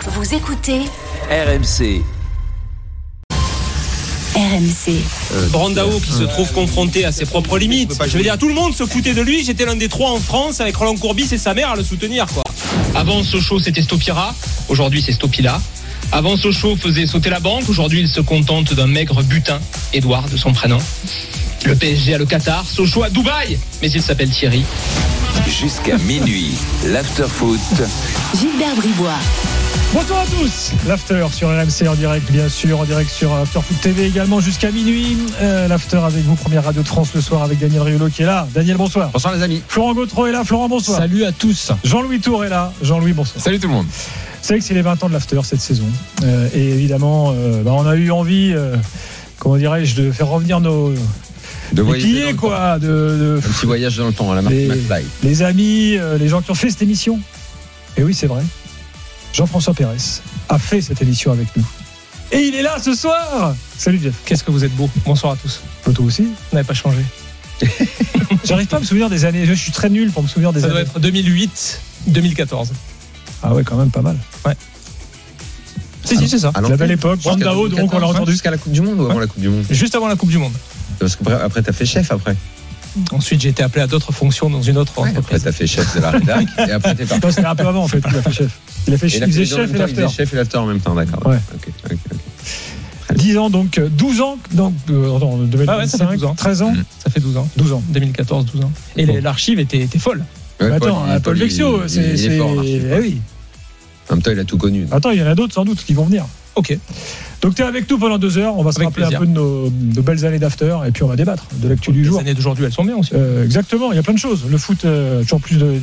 Vous écoutez RMC. RMC. Brandao qui se trouve confronté à ses propres limites. Je veux dire, tout le monde se foutait de lui. J'étais l'un des 3 en France avec Roland Courbis et sa mère à le soutenir, quoi. Avant Sochaux, c'était Stopira. Aujourd'hui, c'est Stopila. Avant Sochaux faisait sauter la banque. Aujourd'hui, il se contente d'un maigre butin, Édouard de son prénom. Le PSG à le Qatar, Sochaux à Dubaï. Mais il s'appelle Thierry. Jusqu'à minuit, l'after-foot. Gilbert Bribois. Bonsoir à tous, l'after sur RMC en direct, bien sûr, en direct sur After Foot TV également jusqu'à minuit. L'after avec vous, première radio de France le soir avec Daniel Riolo qui est là. Daniel, bonsoir. Bonsoir les amis. Florent Gautreau est là. Florent, bonsoir. Salut à tous. Jean-Louis Tour est là. Jean-Louis, bonsoir. Salut tout le monde. C'est vrai que c'est les 20 ans de l'after cette saison. Et évidemment, on a eu envie, comment dirais-je, de faire revenir nos... De voyager quoi, un petit voyage dans le temps à la marque McFly. Les amis, les gens qui ont fait cette émission. Et oui, c'est vrai. Jean-François Pérez a fait cette émission avec nous. Et il est là ce soir. Salut Jeff. Qu'est-ce que vous êtes beau. Bonsoir à tous. Toi aussi. Vous n'avez pas changé. J'arrive pas à me souvenir des années. Je suis très nul pour me souvenir des années. Ça doit être 2008, 2014. Ah ouais, quand même pas mal. Ouais. Si, c'est ça. La belle époque. Brandao, donc on l'a entendu. Jusqu'à la Coupe du Monde ou avant la Coupe du Monde? Juste avant la Coupe du Monde. Parce qu'après t'as fait chef après. Ensuite, j'ai été appelé à d'autres fonctions dans une autre entreprise. Après t'as fait chef de la rédac et après t'es parti. Non, c'était un peu avant en fait. Il a fait chef. Il faisait chef et l'after. Il faisait chef et l'after en même temps, d'accord. Ouais. Ok. 10 ans, donc 12 ans, donc en 2025, ça fait 12 ans. 13 ans. Ça fait 12 ans. 12 ans. 2014, 12 ans. Et l'archive était folle. Ouais, attends, Paul Vexio, il est fort. Eh oui. En même temps, il a tout connu. Attends, il y en a d'autres sans doute qui vont venir. Ok. Donc tu es avec nous pendant 2 heures. On va se rappeler plaisir. un peu de nos belles années d'after et puis on va débattre de l'actu du jour. Les années d'aujourd'hui, elles sont bien aussi. Exactement, il y a plein de choses. Le foot, toujours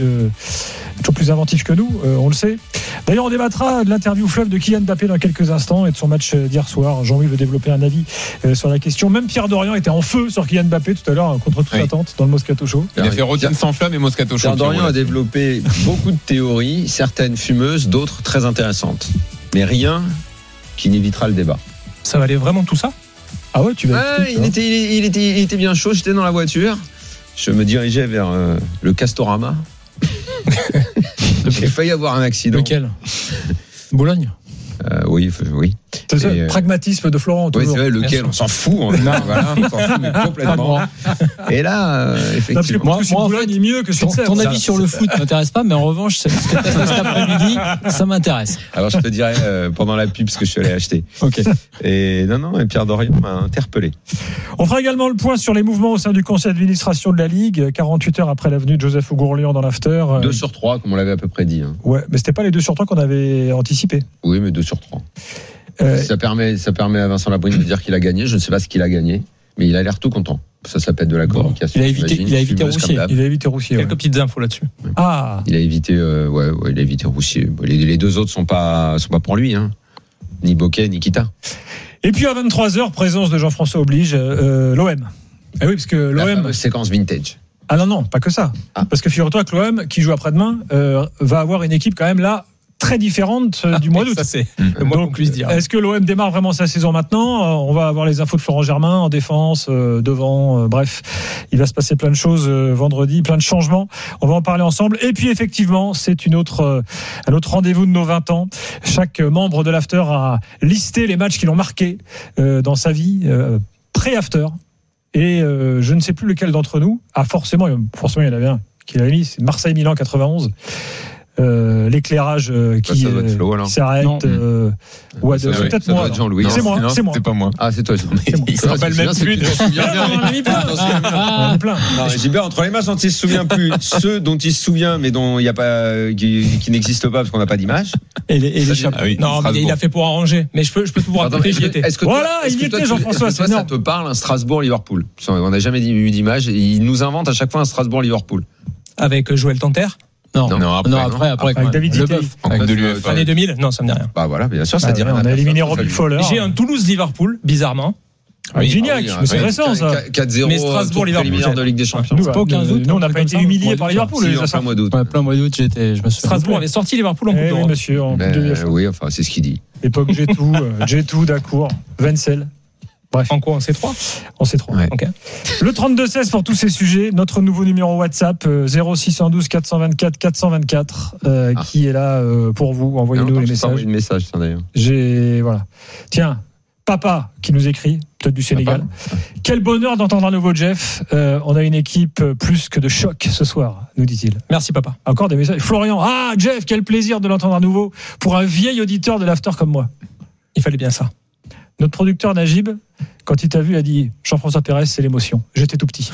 plus inventif que nous, on le sait. D'ailleurs, on débattra de l'interview fleuve de Kylian Mbappé dans quelques instants et de son match d'hier soir. Jean-Louis veut développer un avis sur la question. Même Pierre Dorian était en feu sur Kylian Mbappé tout à l'heure contre toute attente dans le Moscato Show. Il a fait Rodin sans flamme et Moscato Show. Pierre Dorian a développé beaucoup de théories, certaines fumeuses, d'autres très intéressantes. Mais rien qui n'évitera le débat. Ça valait vraiment tout ça? Ah ouais, tu vas. Il était bien chaud. J'étais dans la voiture. Je me dirigeais vers le Castorama. J'ai failli avoir un accident. Lequel? Boulogne? Oui. C'est ça, pragmatisme de Florent. Oui, c'est vrai, lequel on s'en fout. On s'en fout mais complètement. Et là, effectivement. Moi, Boulogne est mieux que ton avis sur le foot m'intéresse pas, mais en revanche, ce que tu as fait cet après-midi, ça m'intéresse. Alors, je te dirai pendant la pub ce que je suis allé acheter. Ok. Et et Pierre Dorian m'a interpellé. On fera également le point sur les mouvements au sein du conseil d'administration de la Ligue, 48 heures après l'avenue de Joseph Ougourlian dans l'after. 2 sur 3, comme on l'avait à peu près dit. Ouais, mais c'était pas les 2 sur 3 qu'on avait anticipé. Oui, mais 2 sur 3. Ça permet à Vincent Labrune de dire qu'il a gagné. Je ne sais pas ce qu'il a gagné, mais il a l'air tout content. Ça s'appelle de la communication. Il a évité Roussier. Quelques petites infos là-dessus. Ah. Il a évité, il a évité Roussier. Les 2 autres sont pas pour lui, hein. Ni Bocquet ni Kita. Et puis à 23h, présence de Jean-François oblige, l'OM. Eh oui, parce que l'OM. Séquence vintage. Ah non, pas que ça. Parce que figure-toi que l'OM, qui joue après-demain, va avoir une équipe quand même là très différente du mois d'août. Ça c'est le moins qu'on puisse dire. Est-ce que l'OM démarre vraiment sa saison maintenant? On va avoir les infos de Florent Germain en défense, devant, bref, il va se passer plein de choses vendredi, plein de changements. On va en parler ensemble. Et puis effectivement, c'est un autre rendez-vous de nos 20 ans. Chaque membre de l'after a listé les matchs qui l'ont marqué dans sa vie pré-after. Et je ne sais plus lequel d'entre nous a forcément il y en avait un qui l'avait mis, c'est Marseille-Milan 91. L'éclairage qui s'arrête. Peut-être moi. Jean-Louis. C'est moi. C'est pas moi. Ah, c'est toi. Il se rappelle même plus. Gilbert, entre les matchs dont il se souvient plus, ceux dont il se souvient mais dont il y a pas, qui n'existent pas parce qu'on n'a pas d'image. Et les chapeaux. Non, mais il a fait pour arranger. Mais je peux tout vous raconter. J'y étais. Voilà, il y était, Jean-François. Ça te parle un Strasbourg-Liverpool? On n'a jamais eu d'image. Il nous invente à chaque fois un Strasbourg-Liverpool. Avec Joël Tanter? Non, après avec David Zité. Année 2000? Non, ça me dit rien. Bah voilà, bien sûr, ça dit rien. On a éliminé Robbie Fowler. J'ai un Toulouse-Liverpool, bizarrement. Gignac, mais c'est récent ça. 4-0, mais Strasbourg-Liverpool de Ligue des Champions. C'est pas au 15 août. Nous, on n'a pas été humiliés par Liverpool. Plein mois d'août. Plein mois d'août, je me souviens. Strasbourg avait sorti Liverpool en Coupe d'Europe. Oui, monsieur, en Coupe de Oui, enfin, c'est ce qu'il dit. Époque G2, Dacour, Wenzel. Bref. En quoi, en C3 ? On sait trop. Ouais. Ok. Le 32-16 pour tous ces sujets. Notre nouveau numéro WhatsApp 0612 424 424 qui est là pour vous. Envoyez-nous les messages. Une message, ça d'ailleurs. Voilà. Tiens, papa qui nous écrit, peut-être du Sénégal. Quel bonheur d'entendre un nouveau Jeff. On a une équipe plus que de choc ce soir, nous dit-il. Merci, papa. Encore des messages. Florian, Jeff, quel plaisir de l'entendre à nouveau pour un vieil auditeur de l'After comme moi. Il fallait bien ça. Notre producteur Najib, quand il t'a vu, a dit Jean-François Pérez, c'est l'émotion. J'étais tout petit.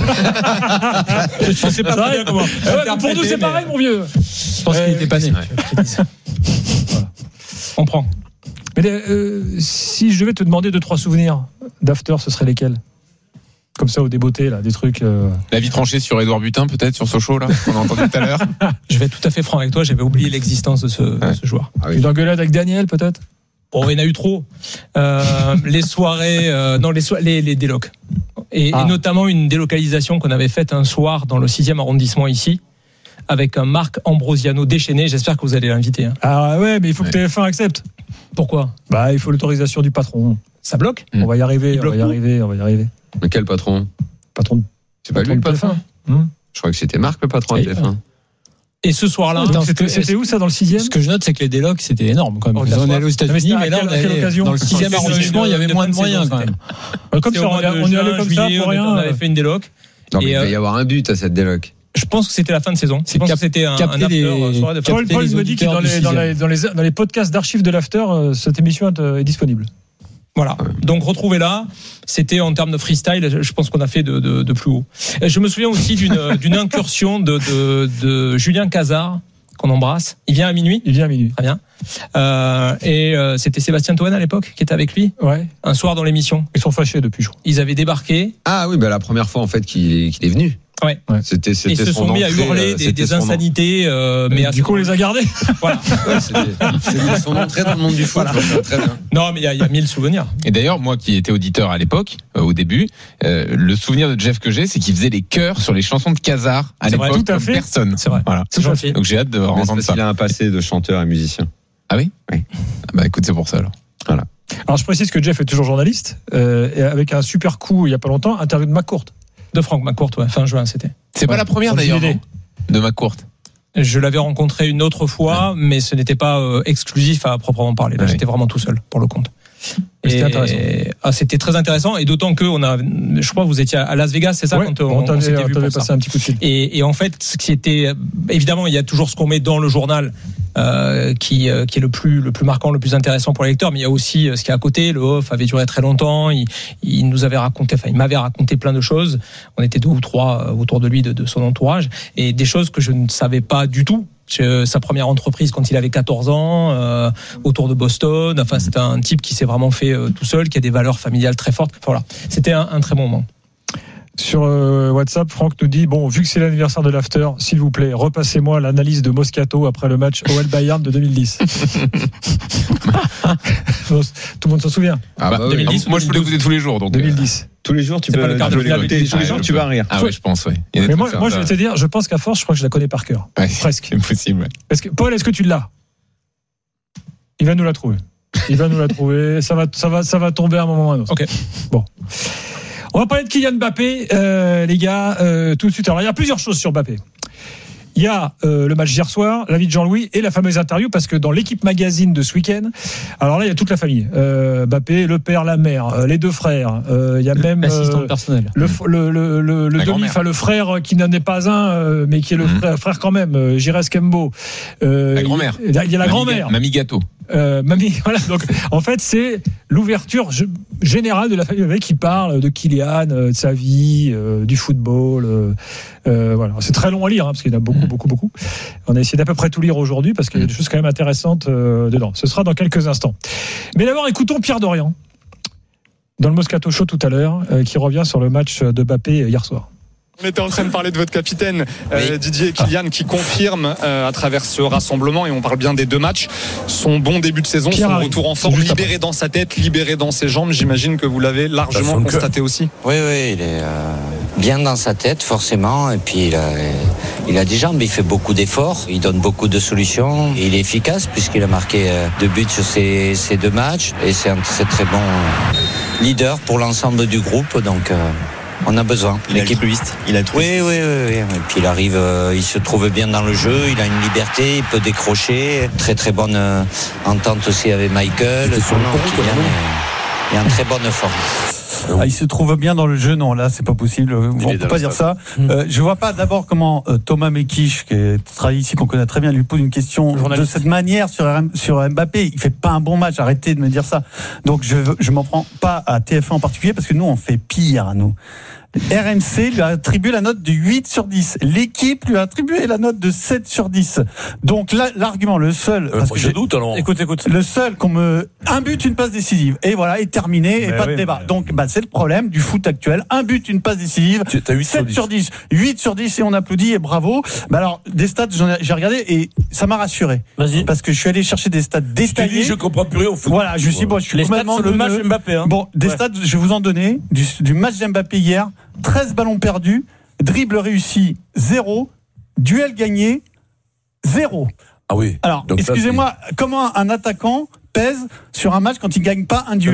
Je sais pas très bien comment. Pour nous, c'est pareil, mon vieux. Je pense qu'il n'était pas né. Voilà. On prend. Mais si je devais te demander 2-3 souvenirs d'After, ce seraient lesquels ? Comme ça, au débeauté, là, des trucs. La vie tranchée sur Édouard Butin, peut-être, sur Sochaux, là, qu'on a entendu tout à l'heure. Je vais être tout à fait franc avec toi, j'avais oublié l'existence de ce joueur. Une engueulade avec Daniel, peut-être ? Bon, il y en a eu trop. Les soirées, les délocs. Et notamment une délocalisation qu'on avait faite un soir dans le 6e arrondissement ici, avec un Marc Ambrosiano déchaîné. J'espère que vous allez l'inviter. Hein. Ah ouais, mais il faut que TF1 accepte. Pourquoi ? Il faut l'autorisation du patron. Ça bloque ? On va y arriver, on va y arriver. Mais quel patron ? Patron. C'est pas lui le patron ? Je crois que c'était Marc le patron de TF1. Et ce soir-là, c'était où ça, dans le 6e ? Ce que je note, c'est que les délocs, c'était énorme quand même. On est allé aux États-Unis, mais là, on est allé dans le 6e arrondissement, il y avait moins de moyens quand même. Comme ça, on est allé comme ça pour rien. On avait fait une déloc. Non, mais il va y avoir un but à cette déloc. Je pense que c'était la fin de saison. Je pense que c'était un after soirée de Paul me dit que dans les podcasts d'archives de l'after, cette émission est disponible. Voilà. Donc retrouvez-la. C'était en termes de freestyle, je pense qu'on a fait de plus haut. Et je me souviens aussi d'une incursion de Julien Cazard qu'on embrasse. Il vient à minuit. Très bien. Et c'était Sébastien Toen à l'époque qui était avec lui. Ouais. Un soir dans l'émission. Ils sont fâchés depuis, je crois. Ils avaient débarqué. Ah oui, la première fois en fait qu'il est venu. Ouais. C'était ils se sont mis à hurler des insanités, mais du coup on les a gardés. Voilà. C'était son entrée dans le monde du foot. Voilà. Très bien. Non, mais il y a 1000 souvenirs. Et d'ailleurs, moi qui étais auditeur à l'époque, au début, le souvenir de Jeff que j'ai, c'est qu'il faisait les chœurs sur les chansons de Cazard à l'époque. Tout à fait. Personne. C'est vrai. Voilà. C'est gentil. Donc j'ai hâte de entendre ça. Il a un passé de chanteur et musicien. Ah oui. Oui. Écoute, c'est pour ça alors. Voilà. Alors je précise que Jeff est toujours journaliste, et avec un super coup il y a pas longtemps, interview de McCourt. De Franck McCourt, fin juin c'était. C'est pas la première d'ailleurs, non, de McCourt. Je l'avais rencontré une autre fois, mais ce n'était pas exclusif à proprement parler. Là, j'étais vraiment tout seul pour le compte. C'était intéressant. C'était très intéressant, et d'autant que je crois que vous étiez à Las Vegas, c'est ça, quand on s'était vu pour passé ça. Un petit coup de fil. Et en fait, ce qui était évidemment, il y a toujours ce qu'on met dans le journal, qui est le plus marquant, le plus intéressant pour les lecteurs, mais il y a aussi ce qui est à côté. Le off avait duré très longtemps. Il nous avait raconté, il m'avait raconté plein de choses. On était 2 ou 3 autour de lui, de son entourage, et des choses que je ne savais pas du tout. Sa première entreprise quand il avait 14 ans, autour de Boston. Enfin, c'était un type qui s'est vraiment fait tout seul, qui a des valeurs familiales très fortes. Enfin, voilà, c'était un très bon moment. Sur WhatsApp, Franck nous dit vu que c'est l'anniversaire de l'after, s'il vous plaît, repassez-moi l'analyse de Moscato après le match OL Bayern de 2010. Tout le monde s'en souvient. 2010, moi je peux l'écouter tous les jours, donc 2010. Tous les jours, tu c'est peux pas le quart de finale. tous les jours, tu vas rire. Ah ouais, je pense, ouais. Mais moi, je vais te dire, je pense qu'à force, je crois que je la connais par cœur. Ouais, presque. C'est possible. Ouais. Parce que, Paul, est-ce que tu l'as ? Il va nous la trouver. Ça va tomber à un moment ou à un autre. Ok. Bon. On va parler de Kylian Mbappé, les gars, tout de suite. Alors, il y a plusieurs choses sur Mbappé. Il y a le match d'hier soir, l'avis de Jean-Louis et la fameuse interview, parce que dans l'équipe magazine de ce week-end, alors là il y a toute la famille, Mbappé, le père, la mère, les 2 frères, il y a même l'assistant personnel, le frère qui n'en est pas un, mais qui est le frère quand même, Jires Kembo, la grand-mère, il y a la grand-mère, Mamie Gâteau. Voilà. Donc, en fait, c'est l'ouverture générale de la famille qui parle de Kylian, de sa vie, du football. Voilà. C'est très long à lire, parce qu'il y en a beaucoup. On a essayé d'à peu près tout lire aujourd'hui, parce qu'il y a des choses quand même intéressantes dedans. Ce sera dans quelques instants. Mais d'abord, écoutons Pierre Dorian, dans le Moscato Show tout à l'heure, qui revient sur le match de Mbappé hier soir. On était en train de parler de votre capitaine, Didier Kylian, qui confirme à travers ce rassemblement, et on parle bien des 2 matchs, son bon début de saison, son retour en forme, libéré dans sa tête, libéré dans ses jambes. J'imagine que vous l'avez largement constaté aussi. Oui, il est bien dans sa tête, forcément, et puis il a des jambes, il fait beaucoup d'efforts, il donne beaucoup de solutions, il est efficace puisqu'il a marqué 2 buts sur ces 2 matchs, et c'est un très très bon leader pour l'ensemble du groupe, donc on a besoin. Il est altruiste. Oui. Et puis il arrive, il se trouve bien dans le jeu, il a une liberté, il peut décrocher. Très très bonne entente aussi avec Michael. Il y a une très bonne forme. Il se trouve bien dans le jeu, non, là c'est pas possible, on peut pas dire ça. Je vois pas d'abord comment Thomas Mekich, qui travaille ici, qu'on connaît très bien, lui pose une question de cette manière sur Mbappé. Il fait pas un bon match, arrêtez de me dire ça. Donc je m'en prends pas à TF1 en particulier, parce que nous on fait pire, nous. RMC lui a attribué la note de 8 sur 10. L'équipe lui a attribué la note de 7 sur 10. Donc là, l'argument, le seul... parce que je doute alors. Écoute. Le seul un but, une passe décisive. Et voilà, est terminé, et pas de débat. Donc c'est le problème du foot actuel. Un but, une passe décisive. T'as 8 7 sur 10. 8 sur 10 et on applaudit et bravo. Alors, des stats, j'ai regardé et ça m'a rassuré. Vas-y. Parce que je suis allé chercher des stats détaillés. Je comprends plus rien au foot. Voilà, je suis les stats sur le match Mbappé. Hein. Bon, des stats, je vais vous en donner. Du match d'Mbappé hier. 13 ballons perdus, dribble réussi 0, duel gagné 0. Ah oui. Alors, donc excusez-moi, comment un attaquant pèse sur un match quand il gagne pas un duel ?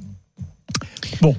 Bon,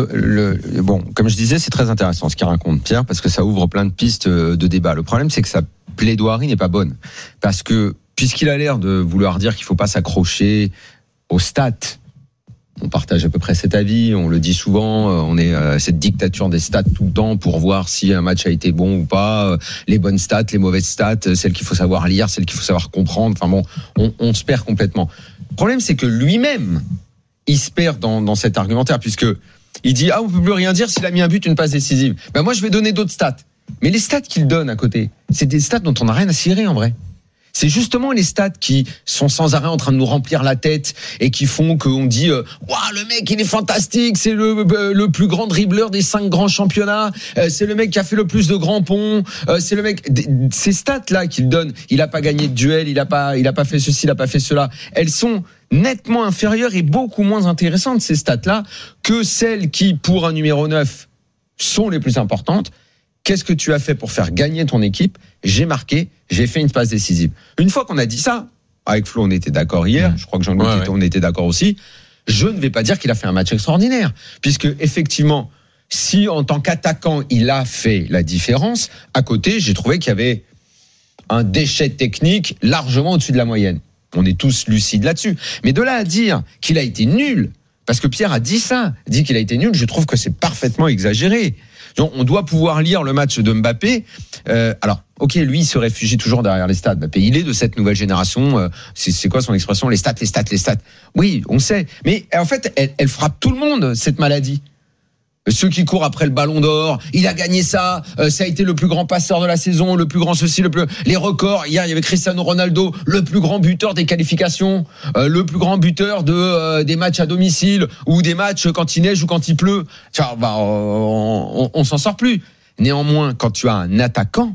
comme je disais, c'est très intéressant ce qu'il raconte Pierre, parce que ça ouvre plein de pistes de débat. Le problème, c'est que sa plaidoirie n'est pas bonne, parce que puisqu'il a l'air de vouloir dire qu'il faut pas s'accrocher aux stats. On partage à peu près cet avis, on le dit souvent, on est cette dictature des stats tout le temps pour voir si un match a été bon ou pas, les bonnes stats, les mauvaises stats, celles qu'il faut savoir lire, celles qu'il faut savoir comprendre, enfin bon, on se perd complètement. Le problème, c'est que lui-même, il se perd dans cet argumentaire, puisque il dit, on peut plus rien dire s'il a mis un but, une passe décisive. Ben moi, je vais donner d'autres stats. Mais les stats qu'il donne à côté, c'est des stats dont on n'a rien à cirer en vrai. C'est justement les stats qui sont sans arrêt en train de nous remplir la tête et qui font qu'on dit waouh, le mec il est fantastique, c'est le plus grand dribbleur des 5 grands championnats, c'est le mec qui a fait le plus de grands ponts, c'est le mec. Ces stats là qu'il donne, il a pas gagné de duel, il a pas fait ceci, il a pas fait cela, elles sont nettement inférieures et beaucoup moins intéressantes, ces stats là, que celles qui pour un numéro 9 sont les plus importantes. Qu'est-ce que tu as fait pour faire gagner ton équipe ? J'ai marqué, j'ai fait une passe décisive. Une fois qu'on a dit ça, avec Flo, on était d'accord hier, je crois que Jean-Louis on était d'accord aussi, je ne vais pas dire qu'il a fait un match extraordinaire, puisque effectivement, si en tant qu'attaquant, il a fait la différence, à côté, j'ai trouvé qu'il y avait un déchet technique largement au-dessus de la moyenne. On est tous lucides là-dessus. Mais de là à dire qu'il a été nul, parce que Pierre a dit ça, dit qu'il a été nul, je trouve que c'est parfaitement exagéré. Donc, on doit pouvoir lire le match de Mbappé. Alors, ok, lui, il se réfugie toujours derrière les stats. Mbappé, il est de cette nouvelle génération. C'est quoi son expression ? Les stats. Oui, on sait. Mais en fait, elle frappe tout le monde, cette maladie. Ceux qui courent après le ballon d'or, il a gagné ça, ça a été le plus grand passeur de la saison, le plus grand ceci, les records. Hier, il y avait Cristiano Ronaldo, le plus grand buteur des qualifications, le plus grand buteur des matchs à domicile ou des matchs quand il neige ou quand il pleut. Enfin, on s'en sort plus. Néanmoins, quand tu as un attaquant,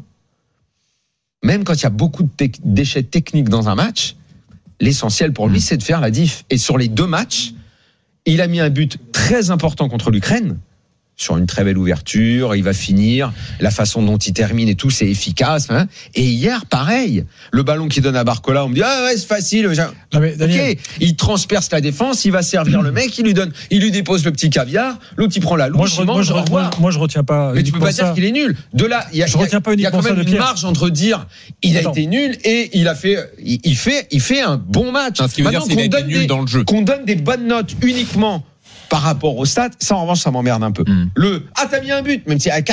même quand il y a beaucoup de déchets techniques dans un match, l'essentiel pour lui, c'est de faire la diff. Et sur les 2 matchs, il a mis un but très important contre l'Ukraine, sur une très belle ouverture, il va finir, la façon dont il termine et tout, c'est efficace. Hein. Et hier, pareil, le ballon qu'il donne à Barcola, on me dit c'est facile. Non mais Daniel... Ok, il transperce la défense, il va servir le mec, il lui dépose le petit caviar, l'autre il prend la louche. Moi je retiens pas. Mais tu peux pas dire qu'il est nul. De là, il y a quand même une marge entre dire il a été nul et il fait un bon match. Ce qui veut dire c'est qu'il a été nul dans le jeu. Qu'on donne des bonnes notes uniquement par rapport au stats, ça en revanche ça m'emmerde un peu. T'as mis un but, même si à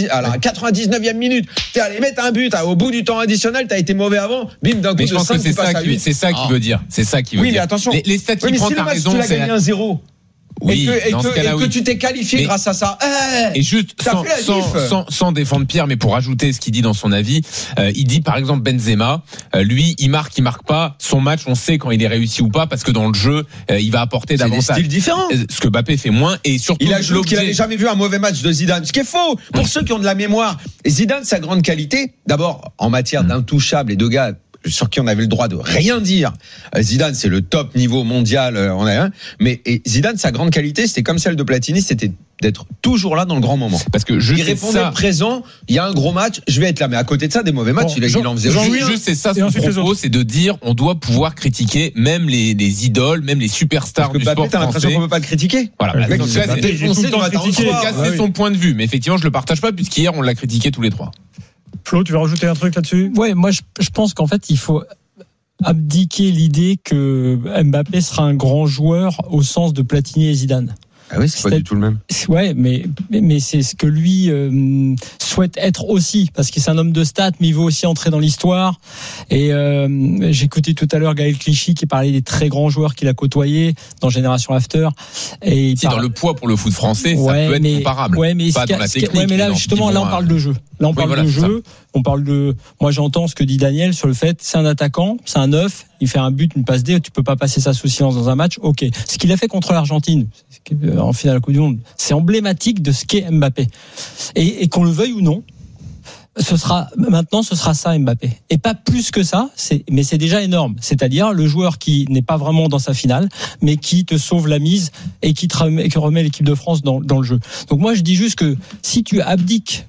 99e minute, t'es allé mettre un but, au bout du temps additionnel, t'as été mauvais avant, bim, d'un coup de 5, tu passes à 8. C'est ça qu'il veut dire. C'est ça qu'il veut dire. Oui, mais attention. Les stats qui prennent, t'as raison. Tu l'as gagné 1-0. Oui, et que tu t'es qualifié grâce à ça. Et juste sans défendre Pierre, mais pour ajouter ce qu'il dit dans son avis, il dit par exemple Benzema, lui il marque pas, son match on sait quand il est réussi ou pas parce que dans le jeu il va apporter davantage. C'est des styles différents. Ce que Mbappé fait moins et surtout il a joué qu'il avait jamais vu un mauvais match de Zidane, ce qui est faux. Pour ceux qui ont de la mémoire, Zidane sa grande qualité, d'abord en matière d'intouchable et de gars sur qui on avait le droit de rien dire. Zidane, c'est le top niveau mondial, on a un. Mais Zidane, sa grande qualité, c'était comme celle de Platini, c'était d'être toujours là dans le grand moment. Parce que il répondait présent, il y a un gros match, je vais être là. Mais à côté de ça, des mauvais matchs, il en faisait aussi. Juste, c'est ça son propos, c'est de dire on doit pouvoir critiquer même les idoles, même les superstars du sport français. T'as l'impression qu'on peut pas le critiquer. Voilà. C'est son point de vue. Mais effectivement, je le partage pas puisqu'hier on l'a critiqué tous les trois. Flo, tu veux rajouter un truc là-dessus ? Ouais, moi je pense qu'en fait il faut abdiquer l'idée que Mbappé sera un grand joueur au sens de Platini et Zidane. Ah oui, c'est pas du tout le même. Ouais, mais c'est ce que lui souhaite être aussi, parce qu'il c'est un homme de stats, mais il veut aussi entrer dans l'histoire. Et j'ai écouté tout à l'heure Gaël Clichy qui parlait des très grands joueurs qu'il a côtoyés dans Génération After. Et dans le poids pour le foot français, ça peut être comparable. Ouais, mais pas dans la technique. Mais là, justement, là, on parle de jeu. Là, on parle de jeu. On parle de. Moi, j'entends ce que dit Daniel sur le fait, c'est un attaquant, c'est un 9, il fait un but, une passe D, tu peux pas passer ça sous silence dans un match. Ok. Ce qu'il a fait contre l'Argentine en finale de la Coupe du Monde, c'est emblématique de ce qu'est Mbappé. Et qu'on le veuille ou non, ce sera ça Mbappé. Et pas plus que ça, mais c'est déjà énorme. C'est-à-dire le joueur qui n'est pas vraiment dans sa finale, mais qui te sauve la mise et qui remet l'équipe de France dans le jeu. Donc moi, je dis juste que si tu abdiques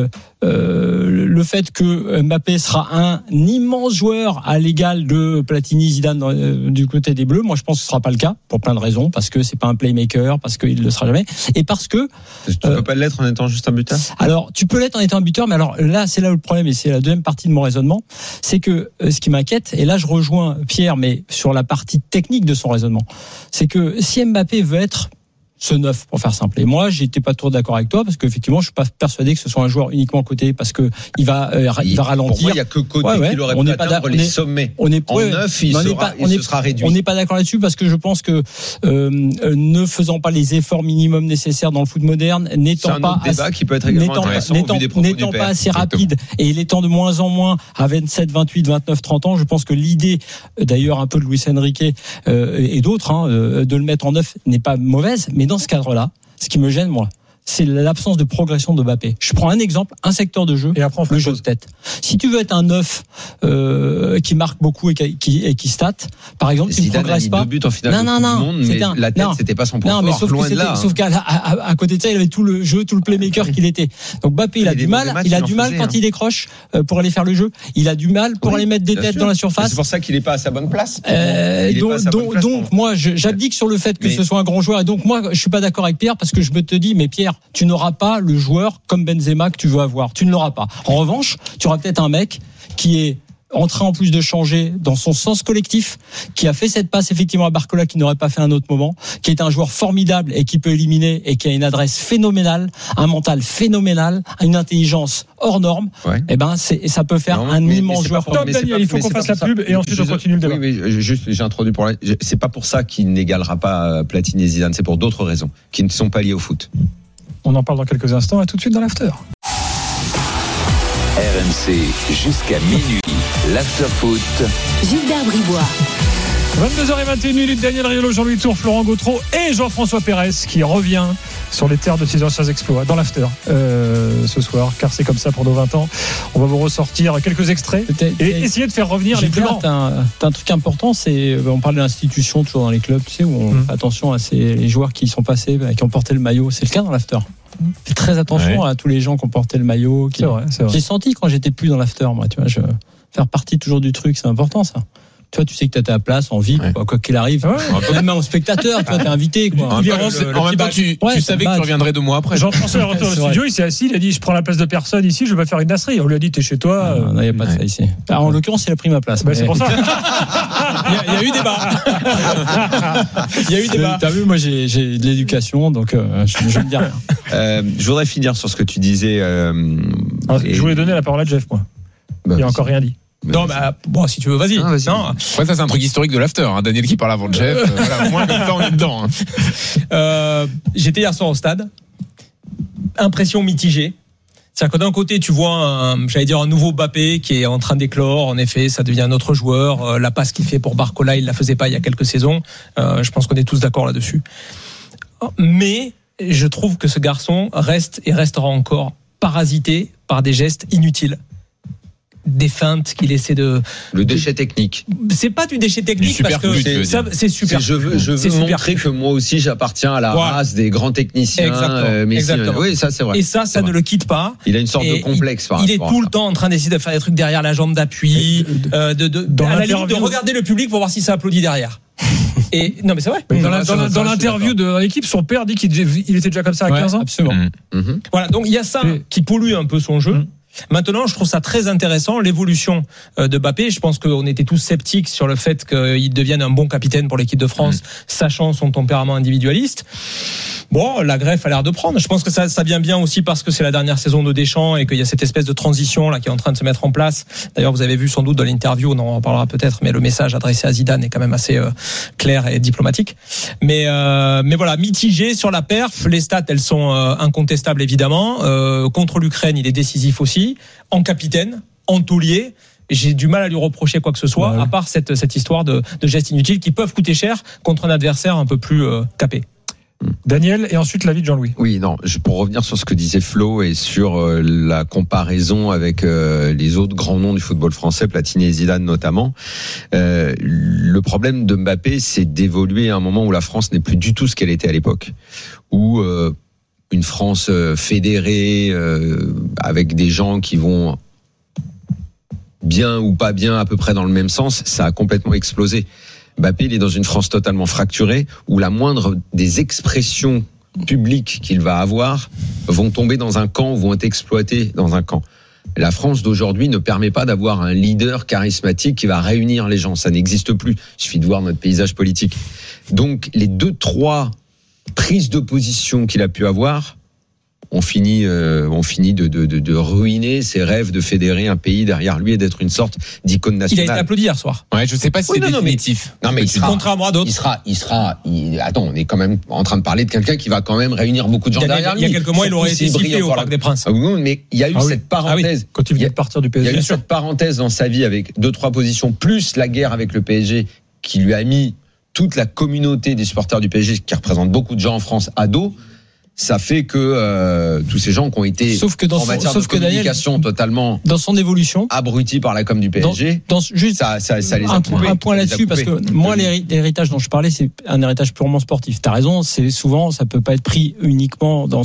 le fait que Mbappé sera un immense joueur à l'égal de Platini, Zidane du côté des Bleus, moi je pense que ce sera pas le cas pour plein de raisons, parce que c'est pas un playmaker, parce qu'il le sera jamais, et parce que tu peux pas l'être en étant juste un buteur. Alors tu peux l'être en étant un buteur, mais alors là c'est là où le problème, et c'est la deuxième partie de mon raisonnement, c'est que ce qui m'inquiète, et là je rejoins Pierre, mais sur la partie technique de son raisonnement, c'est que si Mbappé veut être ce 9, pour faire simple. Et moi, j'étais pas trop d'accord avec toi, parce qu'effectivement, je suis pas persuadé que ce soit un joueur uniquement côté, parce que il va ralentir. Pour moi, il y a que côté qui aurait pu atteindre les sommets. En 9, il se sera réduit. On n'est pas d'accord là-dessus, parce que je pense que ne faisant pas les efforts minimums nécessaires dans le foot moderne, n'étant pas assez rapide, et il étant de moins en moins à 27, 28, 29, 30 ans, je pense que l'idée, d'ailleurs un peu de Luis Enrique et d'autres, de le mettre en 9 n'est pas mauvaise, mais dans ce cadre-là, ce qui me gêne, moi, c'est l'absence de progression de Mbappé. Je prends un exemple, un secteur de jeu, et après le jeu de tête. Si tu veux être un 9 qui marque beaucoup et qui stat, par exemple, tu ne progresses pas. Buts en finale du monde, mais la tête, c'était pas son point fort. Sauf qu'à côté de ça, il avait tout le jeu, tout le playmaker qu'il était. Donc Mbappé, il a du mal quand il décroche pour aller faire le jeu. Il a du mal pour aller mettre des têtes dans la surface. C'est pour ça qu'il n'est pas à sa bonne place. Donc moi, j'abdique sur le fait que ce soit un grand joueur. Et donc moi, je suis pas d'accord avec Pierre, parce que je me te dis, mais Pierre, tu n'auras pas le joueur comme Benzema que tu veux avoir. Tu ne l'auras pas. En revanche, tu auras peut-être un mec qui est en train en plus de changer dans son sens collectif, qui a fait cette passe effectivement à Barcola qui n'aurait pas fait à un autre moment, qui est un joueur formidable et qui peut éliminer, et qui a une adresse phénoménale, un mental phénoménal, une intelligence hors norme. Ouais. Et ben ça peut faire un immense joueur. Top Daniel, il faut qu'on fasse la pub et ensuite on continue le débat. Oui, juste j'ai introduit c'est pas pour ça qu'il n'égalera pas Platini et Zidane, c'est pour d'autres raisons qui ne sont pas liées au foot. On en parle dans quelques instants, et tout de suite dans l'after. RMC jusqu'à minuit, l'after-foot. Gilbert Bribois. 22h21, Daniel Riolo, Jean-Louis Tour, Florent Gautreau et Jean-François Pérez qui revient sur les terres de ses anciens exploits dans l'after ce soir, car c'est comme ça pour nos 20 ans. On va vous ressortir quelques extraits et essayer de faire revenir les plus grands. T'as un truc important, c'est on parle de l'institution toujours dans les clubs, tu sais, où on fait attention à les joueurs qui sont passés, qui ont porté le maillot. C'est le cas dans l'after. Fais très attention à tous les gens qui ont porté le maillot. C'est vrai. J'ai senti quand j'étais plus dans l'after, moi, tu vois, faire partie toujours du truc, c'est important ça. Toi, tu sais que tu as ta place en vie, quoi qu'il arrive. Même en spectateur, toi, t'es invité, quoi. En même temps, tu savais que tu reviendrais 2 mois après. Jean-François est rentré au studio, il s'est assis, il a dit, je prends la place de personne ici, je vais faire une nasserie. On lui a dit, t'es chez toi. Non, il n'y a pas de ça ici. Alors, en l'occurrence, il a pris ma place. C'est pour ça. Il y a eu débat. T'as vu, moi, j'ai de l'éducation, donc je ne dis rien. Je voudrais finir sur ce que tu disais. Je voulais donner la parole à Jeff, moi. Il n'a encore rien dit. Non, bon, si tu veux, vas-y. Non. Ouais, ça, c'est un truc historique de l'after. Daniel qui parle avant de Jeff. Voilà, au moins, comme ça, on est dedans. J'étais hier soir au stade. Impression mitigée. C'est-à-dire que d'un côté, tu vois un nouveau Mbappé qui est en train d'éclore. En effet, ça devient un autre joueur. La passe qu'il fait pour Barcola, il la faisait pas il y a quelques saisons. Je pense qu'on est tous d'accord là-dessus. Mais je trouve que ce garçon reste et restera encore parasité par des gestes inutiles. des feintes qu'il essaie de. Le déchet technique. C'est pas du déchet technique parce que c'est super. Je veux montrer que moi aussi j'appartiens à la race des grands techniciens. Exactement. Oui, ça c'est vrai. Et ça ne le quitte pas. Il a une sorte de complexe. Il est tout le temps en train d'essayer de faire des trucs derrière la jambe d'appui, à la limite de regarder le public pour voir si ça applaudit derrière. Et non mais c'est vrai. Dans l'interview de l'équipe, son père dit qu'il était déjà comme ça à 15 ans. Absolument. Voilà, donc il y a ça qui pollue un peu son jeu. Maintenant, je trouve ça très intéressant, l'évolution de Mbappé. Je pense qu'on était tous sceptiques sur le fait qu'il devienne un bon capitaine pour l'équipe de France, sachant son tempérament individualiste. Bon, la greffe a l'air de prendre. Je pense que ça vient bien aussi parce que c'est la dernière saison de Deschamps et qu'il y a cette espèce de transition là qui est en train de se mettre en place. D'ailleurs, vous avez vu sans doute dans l'interview, on en parlera peut-être, mais le message adressé à Zidane est quand même assez clair et diplomatique. Mais voilà, mitigé sur la perf. Les stats, elles sont incontestables évidemment. Contre l'Ukraine, il est décisif aussi. En capitaine, en taulier. J'ai du mal à lui reprocher quoi que ce soit, à part cette histoire de gestes inutiles qui peuvent coûter cher contre un adversaire un peu plus capé. Daniel, et ensuite l'avis de Jean-Louis. Oui, non, pour revenir sur ce que disait Flo et sur la comparaison avec les autres grands noms du football français, Platini et Zidane notamment, le problème de Mbappé, c'est d'évoluer à un moment où la France n'est plus du tout ce qu'elle était à l'époque, où une France fédérée, avec des gens qui vont bien ou pas bien à peu près dans le même sens, ça a complètement explosé. Mbappé, il est dans une France totalement fracturée où la moindre des expressions publiques qu'il va avoir vont tomber dans un camp ou vont être exploitées dans un camp. La France d'aujourd'hui ne permet pas d'avoir un leader charismatique qui va réunir les gens. Ça n'existe plus. Il suffit de voir notre paysage politique. Donc, les 2-3 prises de position qu'il a pu avoir ont fini de ruiner ses rêves de fédérer un pays derrière lui et d'être une sorte d'icône nationale. Il a été applaudi hier soir. Ouais, je sais pas si c'est définitif. Non, mais contrairement à d'autres. Attends, on est quand même en train de parler de quelqu'un qui va quand même réunir beaucoup de gens derrière lui. Il y a quelques mois, il aurait été sifflé au Parc des Princes. Mais il y a eu cette parenthèse. Quand il venait de partir du PSG. Il y a eu cette parenthèse dans sa vie avec 2-3 positions, plus la guerre avec le PSG qui lui a mis toute la communauté des supporters du PSG, qui représente beaucoup de gens en France, à dos. Ça fait que tous ces gens qui ont été en matière de communication Daniel, totalement dans son évolution abrutis par la com du PSG, juste ça les a un point là-dessus, parce que moi l'héritage dont je parlais, c'est un héritage purement sportif. T'as raison, c'est souvent ça peut pas être pris uniquement dans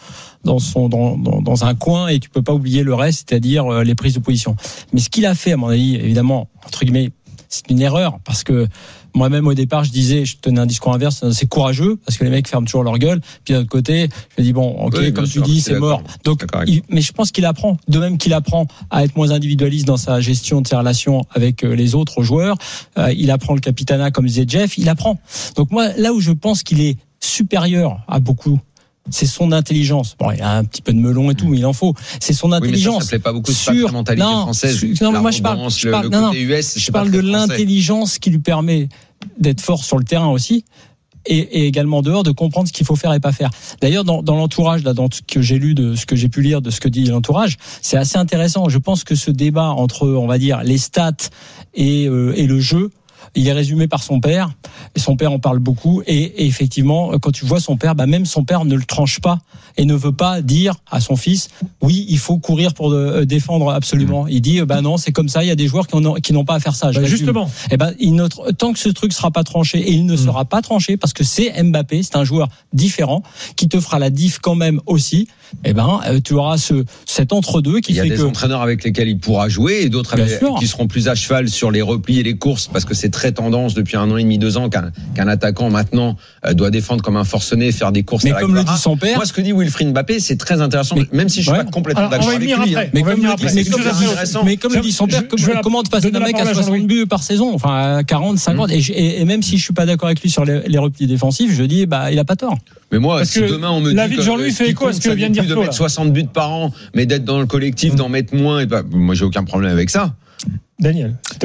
un coin et tu peux pas oublier le reste, c'est-à-dire les prises de position. Mais ce qu'il a fait, à mon avis, évidemment, entre guillemets, c'est une erreur, parce que moi-même au départ je tenais un discours inverse, c'est courageux parce que les mecs ferment toujours leur gueule, puis d'un autre côté je me dis bon ok, oui, comme tu dis c'est mort, donc mais je pense qu'il apprend, de même qu'il apprend à être moins individualiste dans sa gestion de ses relations avec les autres joueurs, il apprend le capitanat comme disait Jeff, il apprend. Donc moi là où je pense qu'il est supérieur à beaucoup, c'est son intelligence. Bon, il a un petit peu de melon et tout, mais il en faut. C'est son intelligence. Oui, mais ça plaît pas beaucoup. C'est pas la mentalité française. Non, mais moi je parle de l'intelligence qui lui permet d'être fort sur le terrain aussi, et également dehors, de comprendre ce qu'il faut faire et pas faire. D'ailleurs, dans l'entourage, là, dans ce que j'ai lu, de ce que j'ai pu lire, de ce que dit l'entourage, c'est assez intéressant. Je pense que ce débat entre, on va dire, les stats et le jeu, il est résumé par son père. Et son père en parle beaucoup. Et effectivement, quand tu vois son père, même son père ne le tranche pas et ne veut pas dire à son fils, oui, il faut courir pour défendre absolument. Il dit, non, c'est comme ça. Il y a des joueurs qui n'ont pas à faire ça. Justement. Tant que ce truc sera pas tranché, et il ne sera pas tranché parce que c'est Mbappé, c'est un joueur différent qui te fera la diff quand même aussi. Tu auras cet entre-deux qui fait que. Il y a des entraîneurs avec lesquels il pourra jouer et d'autres qui seront plus à cheval sur les replis et les courses, parce que c'est très tendance depuis 1 an et demi, 2 ans qu'un attaquant maintenant doit défendre comme un forcené, faire des courses. Mais comme le dit son père. Moi, ce que dit Wilfried Mbappé, c'est très intéressant, même si je suis pas complètement d'accord avec lui. Mais comme le dit son père, comment te passer d'un mec à 60 buts par saison, enfin à 40, 50, et même si je suis pas d'accord avec lui sur les replis défensifs, je dis, il a pas tort. Mais moi, si demain on me dit l'avis de Jean-Louis fait écho à ce que vient de dire de mettre 60 buts par an, mais d'être dans le collectif, d'en mettre moins, moi j'ai aucun problème avec ça. Daniel, s'il te plaît.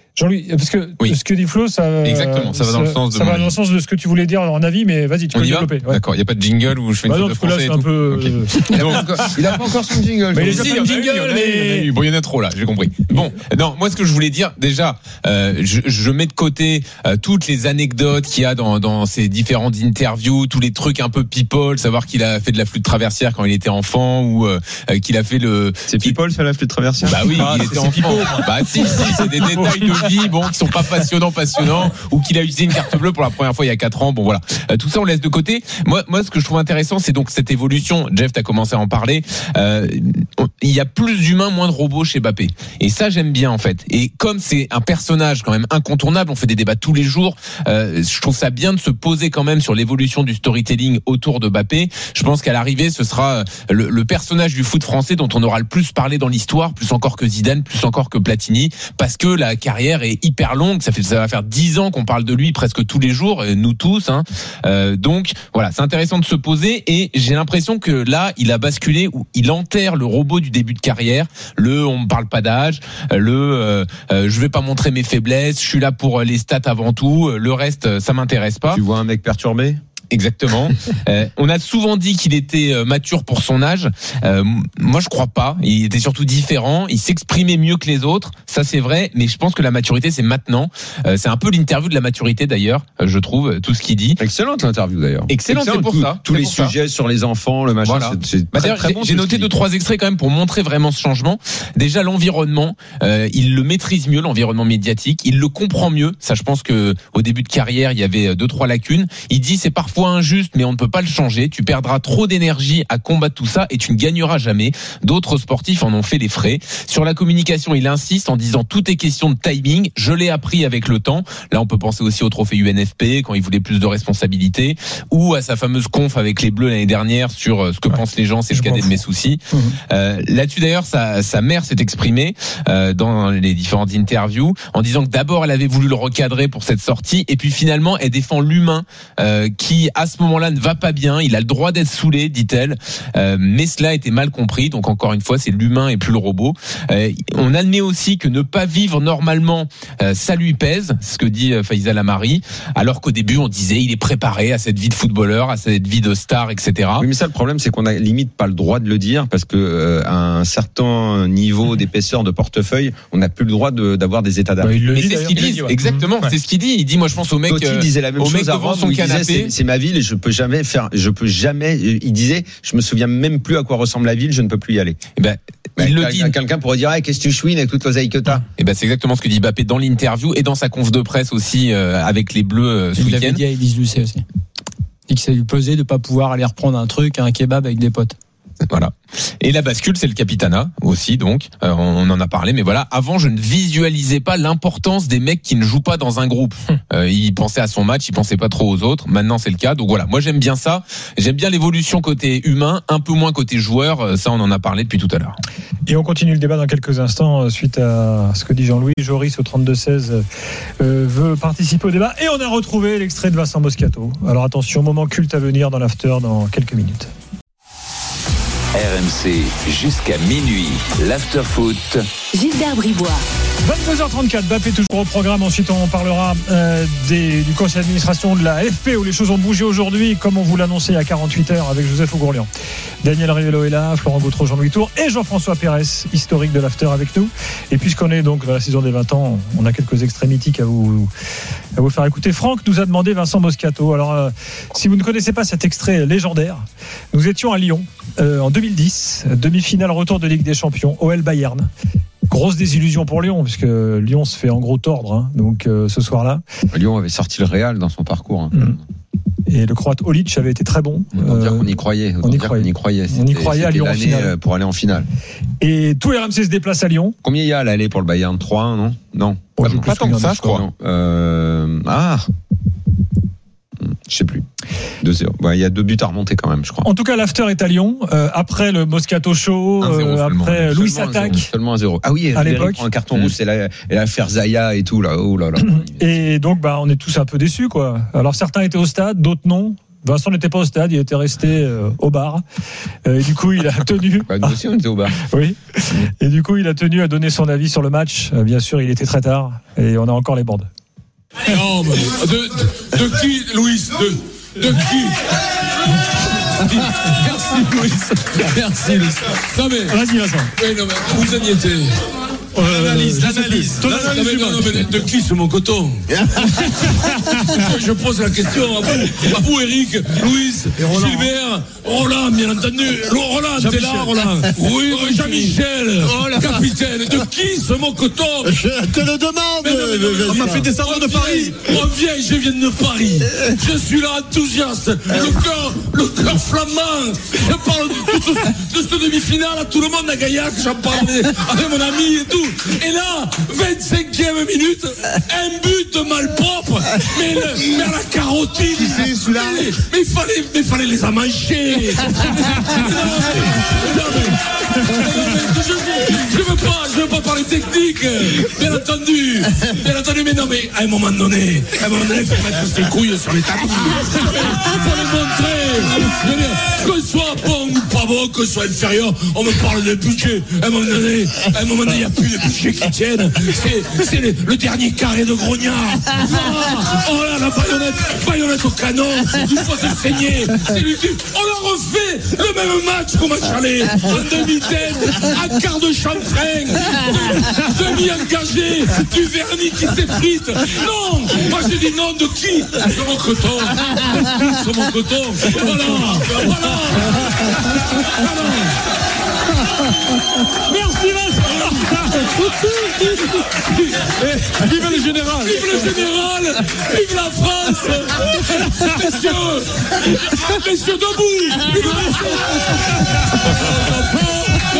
Jean-Louis, parce que ce que dit Flo, exactement, ça va dans le sens de ça va dans le sens de ce que tu voulais dire en avis, mais vas-y, tu peux le développer. Ouais. D'accord, il n'y a pas de jingle où je fais une faute de français. Là, c'est un peu. Okay. Il n'a pas encore son jingle. Mais il y a pas de jingle, mais bon, il y en a trop là, j'ai compris. Bon, non, moi ce que je voulais dire, déjà, je mets de côté toutes les anecdotes qu'il y a dans ces différentes interviews, tous les trucs un peu people, savoir qu'il a fait de la flûte traversière quand il était enfant ou qu'il a fait le. C'est people, ça la flûte traversière. Bah oui, il était enfant. Bah si, c'est des détails de vie, bon, qui sont pas passionnants, ou qu'il a utilisé une carte bleue pour la première fois il y a 4 ans. Bon voilà, tout ça on laisse de côté. Moi, ce que je trouve intéressant, c'est donc cette évolution. Jeff, t'as commencé à en parler. Il y a plus d'humains, moins de robots chez Mbappé. Et ça, j'aime bien en fait. Et comme c'est un personnage quand même incontournable, on fait des débats tous les jours. Je trouve ça bien de se poser quand même sur l'évolution du storytelling autour de Mbappé. Je pense qu'à l'arrivée, ce sera le personnage du foot français dont on aura le plus parlé dans l'histoire, plus encore que Zidane, plus encore que Platini, parce que la carrière est hyper longue. Ça va faire 10 ans qu'on parle de lui presque tous les jours, nous tous. Donc voilà, c'est intéressant de se poser. Et j'ai l'impression que là, il a basculé, où il enterre le robot du début de carrière. On me parle pas d'âge. Je vais pas montrer mes faiblesses. Je suis là pour les stats avant tout. Le reste, ça m'intéresse pas. Tu vois un mec perturbé? Exactement. On a souvent dit qu'il était mature pour son âge. Moi, je crois pas. Il était surtout différent. Il s'exprimait mieux que les autres. Ça, c'est vrai. Mais je pense que la maturité, c'est maintenant. C'est un peu l'interview de la maturité, d'ailleurs. Je trouve tout ce qu'il dit. Excellente l'interview, d'ailleurs. Excellente, c'est pour ça. Tous les sujets sur les enfants, le machin. Voilà. C'est très bon. J'ai noté 2-3 extraits quand même pour montrer vraiment ce changement. Déjà, l'environnement. Il le maîtrise mieux, l'environnement médiatique. Il le comprend mieux. Ça, je pense que au début de carrière, il y avait 2-3 lacunes. Il dit c'est parfois injuste, mais on ne peut pas le changer. Tu perdras trop d'énergie à combattre tout ça et tu ne gagneras jamais. D'autres sportifs en ont fait les frais. Sur la communication, il insiste en disant tout est question de timing. Je l'ai appris avec le temps. Là, on peut penser aussi au trophée UNFP quand il voulait plus de responsabilités, ou à sa fameuse conf avec les Bleus l'année dernière sur ce que pensent les gens, c'est le cadet de mes soucis. Là-dessus d'ailleurs, sa mère s'est exprimée dans les différentes interviews en disant que d'abord elle avait voulu le recadrer pour cette sortie et puis finalement elle défend l'humain qui à ce moment-là ne va pas bien, il a le droit d'être saoulé, dit-elle, mais cela a été mal compris. Donc encore une fois, c'est l'humain et plus le robot. On admet aussi que ne pas vivre normalement, ça lui pèse, ce que dit Faiza Lamari, alors qu'au début on disait il est préparé à cette vie de footballeur, à cette vie de star, etc. Oui, mais ça, le problème, c'est qu'on a limite pas le droit de le dire parce que à un certain niveau d'épaisseur de portefeuille, on n'a plus le droit d'avoir des états d'âme. Mais c'est ce qu'il dit, exactement. C'est ce qu'il dit. Il dit, moi, je pense au mec, il disait la même chose devant son canapé. C'est ma ville et je peux jamais. Il disait, je me souviens même plus à quoi ressemble la ville, je ne peux plus y aller. Il le dit. Quelqu'un pourrait dire, qu'est-ce que tu chouines avec toute l'oseille que t'as? C'est exactement ce que dit Mbappé dans l'interview et dans sa conf de presse aussi avec les Bleus ce week-end. Il l'avait dit à Élise Lucet aussi. Et que ça lui pesait de pas pouvoir aller reprendre un kebab avec des potes. Voilà. Et la bascule, c'est le Capitana aussi, donc on en a parlé, mais voilà. Avant, je ne visualisais pas l'importance des mecs qui ne jouent pas dans un groupe. Il pensait à son match, il pensait pas trop aux autres. Maintenant, c'est le cas. Donc voilà, moi j'aime bien ça. J'aime bien l'évolution côté humain, un peu moins côté joueur. Ça, on en a parlé depuis tout à l'heure. Et on continue le débat dans quelques instants suite à ce que dit Jean-Louis. Joris au 32-16 veut participer au débat. Et on a retrouvé l'extrait de Vincent Moscato. Alors attention, moment culte à venir dans l'after dans quelques minutes. RMC jusqu'à minuit, l'after-foot. Gilbert Bribois. 22h34, Mbappé toujours au programme. Ensuite, on parlera du conseil d'administration de la FP où les choses ont bougé aujourd'hui, comme on vous l'annonçait il y a 48 heures avec Joseph Ougourlian. Daniel Rivello est là, Florent Gautreau, Jean-Louis Tour et Jean-François Pérez, historique de l'after avec nous. Et puisqu'on est donc dans la saison des 20 ans, on a quelques extraits mythiques à vous faire écouter. Franck nous a demandé Vincent Moscato. Alors, si vous ne connaissez pas cet extrait légendaire, nous étions à Lyon en 2010, demi-finale retour de Ligue des Champions, OL Bayern. Grosse désillusion pour Lyon, puisque Lyon se fait en gros tordre donc ce soir-là. Lyon avait sorti le Real dans son parcours. Et le Croate Olic avait été très bon. On dire qu'on y croyait. On y croyait à Lyon en finale. Pour aller en finale. Et tout RMC se déplace à Lyon. Combien il y a à l'aller pour le Bayern? 3-1, non? Pas tant que ça, je crois. Je sais plus. 2-0. Il y a 2 buts à remonter quand même, je crois. En tout cas, l'after est à Lyon. Après le Moscato Show, après Louis s'attaque. Seulement 1-0. Ah oui, à l'époque. Un carton rouge, c'est l'affaire Zaya et tout là. Oh là là. Et donc, on est tous un peu déçus, quoi. Alors certains étaient au stade, d'autres non. Vincent n'était pas au stade, il était resté au bar. Et du coup, il a tenu. Nous aussi, on était au bar. Oui. Et du coup, il a tenu à donner son avis sur le match. Bien sûr, il était très tard et on a encore les bandes. Non, de qui, Louis de qui Merci, Louis. Merci, Louis. Non, mais. Vas-y, Vincent. Oui, non, mais vous en y étiez. L'analyse. De qui ce mon coton? Je pose la question à vous, Eric, Louis, Gilbert, Roland, bien entendu. Roland, t'es là, Roland? Oui, Jean-Michel, capitaine. De qui ce mon coton? Je te le demande. On m'a fait descendre de Paris. Je viens de Paris. Je suis là enthousiaste. Le cœur flamand. Je parle de cette demi-finale à tout le monde à Gaillac. J'en parle avec mon ami et tout. Et là, 25e minute, un but de malpropre, mais à la carotide. Mais il fallait les amancher. Je veux pas parler technique, bien entendu, mais non, mais à un moment donné, il faut mettre ses couilles sur les tapis. Il faut les montrer. Que soit bon ou pas bon, que soit inférieur, on me parle de budget. À un moment donné, il n'y a plus de budget qui tienne. C'est le dernier carré de grognard. Oh là, la baïonnette au canon. Il faut se saigner. C'est l'ultime. On a refait le même match qu'au match aller. En demi-tête, un quart de chanfrein, demi-engagé, du vernis qui s'effrite. Non, moi j'ai dit non, de qui? Sur mon coton. Sur mon coton. Voilà. Merci Vincent. Vive le général. Vive le général. Vive la France. Messieurs debout. Vive la France.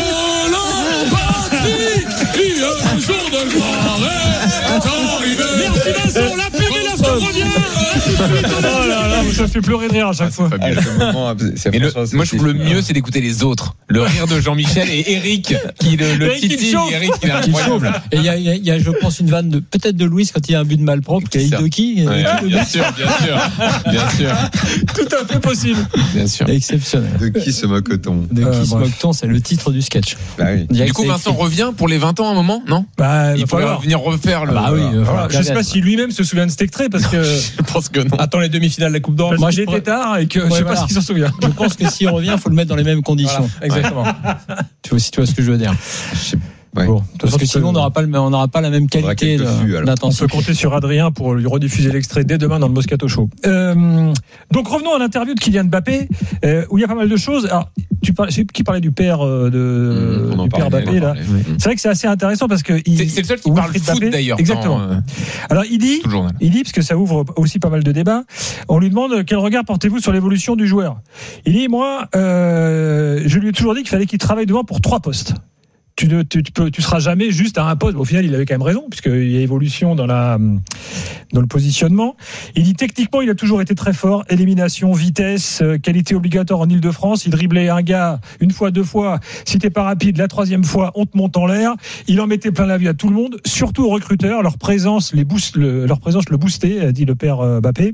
Le jour de gloire est arrivé. Merci Vincon, la pub et la revient. Oh là là, ça fait pleurer de rire à chaque fois. Moi je trouve le mieux c'est d'écouter les autres. Le rire de Jean-Michel et Eric qui le titille. Eric il est incroyable. Et il y a je pense une vanne peut-être de Louis quand il y a un but de malpropre qui est de qui bien sûr. Tout à fait possible. Bien sûr. Exceptionnel. De qui se moque-t-on? De qui se moque-t-on? C'est le titre du sketch. Bah oui. Du coup Vincent revient pour les 20 ans à un moment, non? Il pourrait venir refaire le. Bah oui. Je sais pas si lui-même se souvient de cet extrait parce que je pense que non. Attends les demi-finales de la Coupe d'Or. Moi j'étais tard et que je sais pas ce qu'il s'en souvient. Je pense que s'il revient, il faut le mettre dans les mêmes conditions. Voilà, exactement. Tu vois ce que je veux dire. Ouais. Bon, parce que sinon on n'aura pas la même qualité d'attention. On peut compter sur Adrien pour lui rediffuser l'extrait dès demain dans le Moscato Show. Donc revenons à l'interview de Kylian Mbappé où il y a pas mal de choses. Alors qui parlait du père du père Mbappé là. C'est vrai que c'est assez intéressant parce que c'est le seul qui parle foot d'ailleurs. Exactement. Alors il dit parce que ça ouvre aussi pas mal de débats. On lui demande quel regard portez-vous sur l'évolution du joueur. Il dit moi je lui ai toujours dit qu'il fallait qu'il travaille devant pour 3 postes. Tu seras jamais juste à un poste. Au final, il avait quand même raison, puisqu'il y a évolution dans le positionnement. Il dit techniquement, il a toujours été très fort. Élimination, vitesse, qualité obligatoire en Ile-de-France. Il driblait un gars une fois, 2 fois. Si t'es pas rapide, la 3e fois, on te monte en l'air. Il en mettait plein la vue à tout le monde, surtout aux recruteurs. Leur présence le boostait, dit le père Mbappé.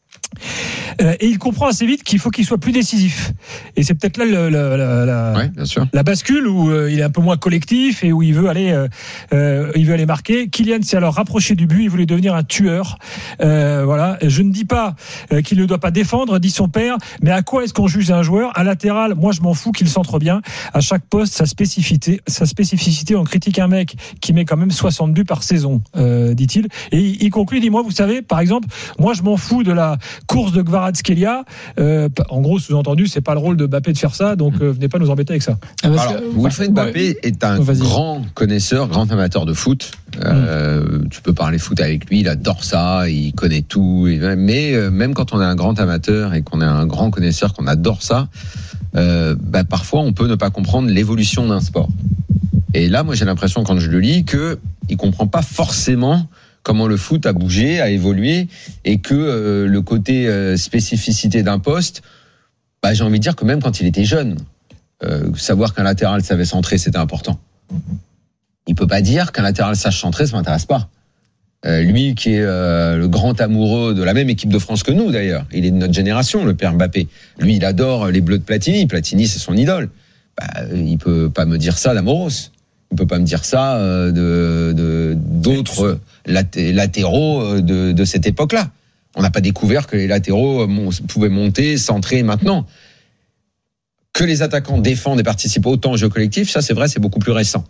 Et il comprend assez vite qu'il faut qu'il soit plus décisif. Et c'est peut-être là la bascule où il est un peu moins collectif et où il veut aller marquer. Kylian s'est alors rapproché du but. Il voulait devenir un tueur. Voilà. Je ne dis pas qu'il ne doit pas défendre, dit son père. Mais à quoi est-ce qu'on juge un joueur? Un latéral, moi je m'en fous qu'il centre bien. À chaque poste, sa spécificité. On critique un mec qui met quand même 60 buts par saison, dit-il. Et il conclut, il dit moi, vous savez, par exemple, moi je m'en fous de la course de Kvaratskhelia. En gros, sous-entendu, c'est pas le rôle de Mbappé de faire ça, donc venez pas nous embêter avec ça. Alors, Wilfried Mbappé est un grand connaisseur, grand amateur de foot. Tu peux parler foot avec lui, il adore ça, il connaît tout. Mais même quand on est un grand amateur et qu'on est un grand connaisseur, qu'on adore ça, parfois on peut ne pas comprendre l'évolution d'un sport. Et là, moi, j'ai l'impression quand je le lis qu'il comprend pas forcément comment le foot a bougé, a évolué, et que le côté spécificité d'un poste, j'ai envie de dire que même quand il était jeune, savoir qu'un latéral savait centrer, c'était important. Il peut pas dire qu'un latéral sache centrer, ça m'intéresse pas. Lui qui est le grand amoureux de la même équipe de France que nous d'ailleurs. Il est de notre génération, le père Mbappé. Lui, il adore les Bleus de Platini. Platini, c'est son idole. Il peut pas me dire ça d'Amoros. Il peut pas me dire ça d'autres latéraux de cette époque-là. On n'a pas découvert que les latéraux pouvaient monter, centrer maintenant. Que les attaquants défendent et participent autant au jeu collectif, ça c'est vrai, c'est beaucoup plus récent.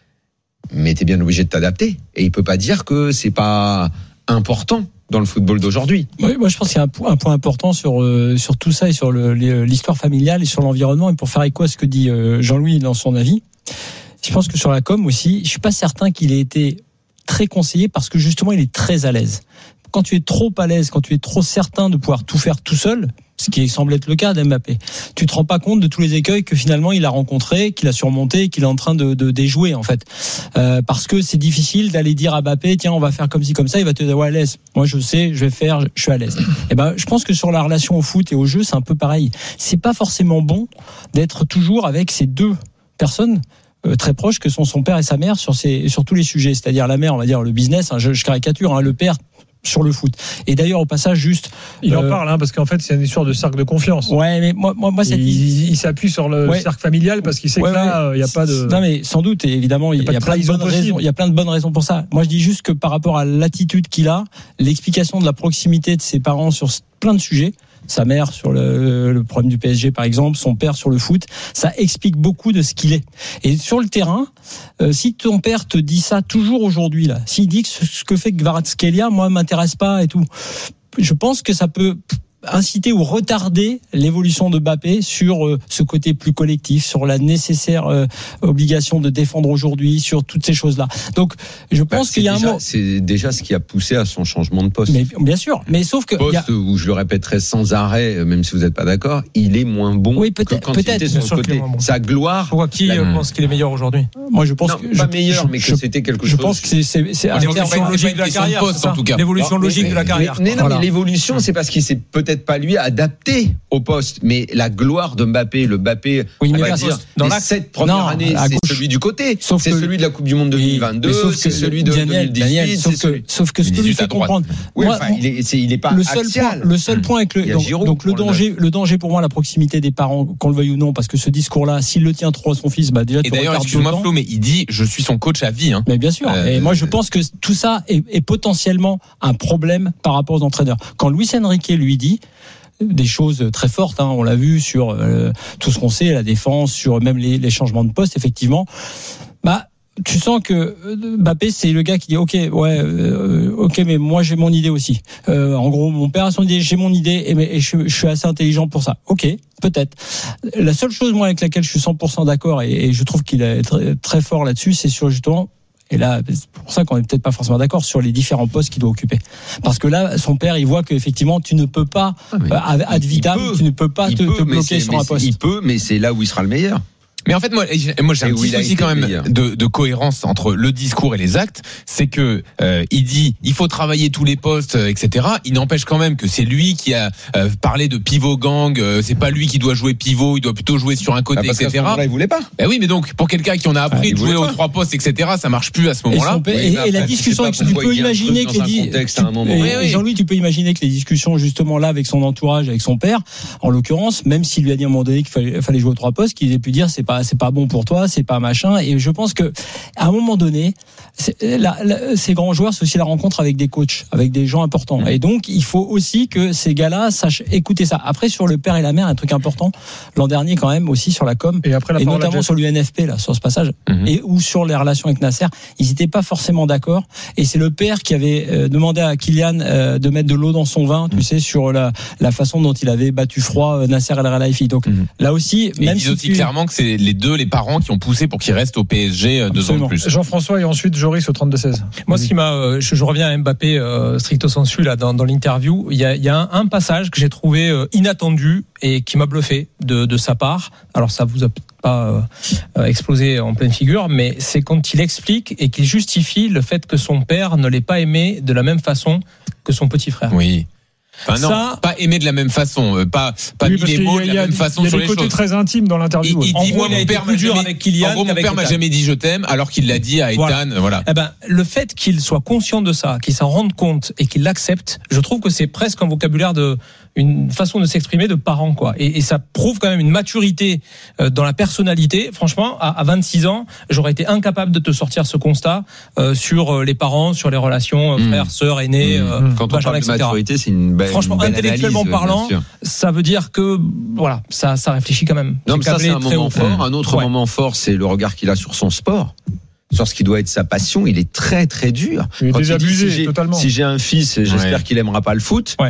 Mais t'es bien obligé de t'adapter. Et il peut pas dire que c'est pas important dans le football d'aujourd'hui. Oui, moi je pense qu'il y a un point important sur tout ça et sur l'histoire familiale et sur l'environnement. Et pour faire écho à ce que dit Jean-Louis dans son avis, je pense que sur la com aussi, je suis pas certain qu'il ait été très conseillé parce que justement il est très à l'aise. Quand tu es trop à l'aise, quand tu es trop certain de pouvoir tout faire tout seul, ce qui semble être le cas d'Mbappé, tu te rends pas compte de tous les écueils que finalement il a rencontrés, qu'il a surmontés, qu'il est en train de déjouer en fait. Parce que c'est difficile d'aller dire à Mbappé, tiens, on va faire comme ci comme ça, il va te dire ouais, laisse. Moi je sais, je vais faire, je suis à l'aise. Et je pense que sur la relation au foot et au jeu, c'est un peu pareil. C'est pas forcément bon d'être toujours avec ces deux personnes très proches que sont son père et sa mère sur tous les sujets. C'est-à-dire la mère, on va dire le business, je caricature, le père sur le foot. Et d'ailleurs, au passage, juste... Il en parle, parce qu'en fait, c'est une histoire de cercle de confiance. Ouais, mais moi il s'appuie sur le cercle familial parce qu'il sait que là, il n'y a pas de... Non, mais sans doute, et évidemment, il y a plein de bonnes raisons. Il y a plein de bonnes raisons pour ça. Moi, je dis juste que par rapport à l'attitude qu'il a, l'explication de la proximité de ses parents sur plein de sujets, sa mère sur le problème du PSG par exemple, son père sur le foot, ça explique beaucoup de ce qu'il est. Et sur le terrain, si ton père te dit ça toujours aujourd'hui là, s'il dit que ce que fait Kvaratskhelia, moi m'intéresse pas et tout, je pense que ça peut inciter ou retarder l'évolution de Mbappé sur ce côté plus collectif, sur la nécessaire obligation de défendre aujourd'hui, sur toutes ces choses-là. Donc, je pense qu'il y a un mot. C'est déjà ce qui a poussé à son changement de poste. Mais bien sûr, mais sauf que poste où je le répéterai sans arrêt, même si vous n'êtes pas d'accord, il est moins bon que quand il était sur le côté. Sa gloire. Pourquoi qui pense qu'il est meilleur aujourd'hui? Moi, je pense que pas meilleur, mais que c'était quelque chose. Je pense que c'est l'évolution logique de la carrière, en tout cas. L'évolution logique de la carrière. Mais l'évolution, c'est parce qu'il s'est peut-être pas lui adapté au poste, mais la gloire de Mbappé, le Mbappé, on va dire, dans les 7 premières années, c'est celui du côté, c'est celui de la Coupe du Monde 2022, c'est celui de 2018, sauf que ce que lui fait comprendre, il est pas axial. Le seul point avec le danger pour moi, la proximité des parents, qu'on le veuille ou non, parce que ce discours-là, s'il le tient trop à son fils, déjà tu retardes tout le temps. Et d'ailleurs, excuse-moi Flo, mais il dit, je suis son coach à vie. Mais bien sûr. Et moi, je pense que tout ça est potentiellement un problème par rapport aux entraîneurs. Quand Luis Enrique lui dit des choses très fortes, on l'a vu sur tout ce qu'on sait, la défense, sur même les changements de poste, effectivement, tu sens que Mbappé, c'est le gars qui dit ok, mais moi j'ai mon idée aussi. En gros, mon père a son idée, j'ai mon idée, et je suis assez intelligent pour ça. Ok, peut-être. La seule chose moi avec laquelle je suis 100% d'accord, et je trouve qu'il est très, très fort là-dessus, c'est sur justement. Et là, c'est pour ça qu'on n'est peut-être pas forcément d'accord sur les différents postes qu'il doit occuper. Parce que là, son père, il voit qu'effectivement, tu ne peux pas, ad vitam, tu ne peux pas te bloquer sur un poste. Il peut, mais c'est là où il sera le meilleur. Mais en fait, moi j'ai un petit souci quand même de cohérence entre le discours et les actes. C'est que il dit il faut travailler tous les postes, etc. Il n'empêche quand même que c'est lui qui a parlé de pivot gang. C'est pas lui qui doit jouer pivot, il doit plutôt jouer sur un côté, parce etc. Là, il voulait pas. Oui, mais donc pour quelqu'un qui en a appris de jouer aux 3 postes, etc. Ça marche plus à ce moment-là. Et la discussion, tu peux imaginer que Jean-Louis, tu peux imaginer que les discussions justement là avec son entourage, avec son père, en l'occurrence, même s'il lui a dit à un moment donné qu'il fallait jouer aux 3 postes, qu'il ait pu dire c'est pas bon pour toi, c'est pas machin. Et je pense que à un moment donné, ces grands joueurs, c'est aussi la rencontre avec des coachs, avec des gens importants. Et donc, il faut aussi que ces gars-là sachent écouter ça. Après, sur le père et la mère, un truc important, l'an dernier quand même aussi sur la com, et notamment sur l'UNFP, là, sur ce passage, et ou sur les relations avec Nasser, ils n'étaient pas forcément d'accord. Et c'est le père qui avait demandé à Kylian de mettre de l'eau dans son vin, tu sais, sur la façon dont il avait battu froid Nasser El Khelaifi. Donc là aussi, même ils disent aussi clairement que c'est les parents qui ont poussé pour qu'il reste au PSG 2 ans de plus. Jean-François et ensuite Joris au 32-16. Moi, ce qui m'a, je reviens à Mbappé stricto sensu là dans l'interview. Il y a un passage que j'ai trouvé inattendu et qui m'a bluffé de sa part. Alors ça vous a pas explosé en pleine figure, mais c'est quand il explique et qu'il justifie le fait que son père ne l'ait pas aimé de la même façon que son petit frère. Oui. Enfin, non, ça, pas aimer de la même façon, pas mis les mots de la même façon sur les choses. Il y a des côtés très intimes dans l'interview. Il dit, moi, mon père m'a jamais dit je t'aime, alors qu'il l'a dit à Ethan. Voilà. Eh ben, le fait qu'il soit conscient de ça, qu'il s'en rende compte et qu'il l'accepte, je trouve que c'est presque un vocabulaire une façon de s'exprimer de parents, quoi. Et ça prouve quand même une maturité dans la personnalité. Franchement, à 26 ans, j'aurais été incapable de te sortir ce constat sur les parents, sur les relations frères, sœurs, aînés. Quand on parle de maturité, c'est une belle. Franchement, intellectuellement parlant, ça veut dire que voilà, ça réfléchit quand même. Non, mais ça c'est un moment fort. Un autre moment fort, c'est le regard qu'il a sur son sport. Sur ce qui doit être sa passion, il est très très dur. Il est désabusé totalement. Si j'ai un fils, j'espère qu'il aimera pas le foot.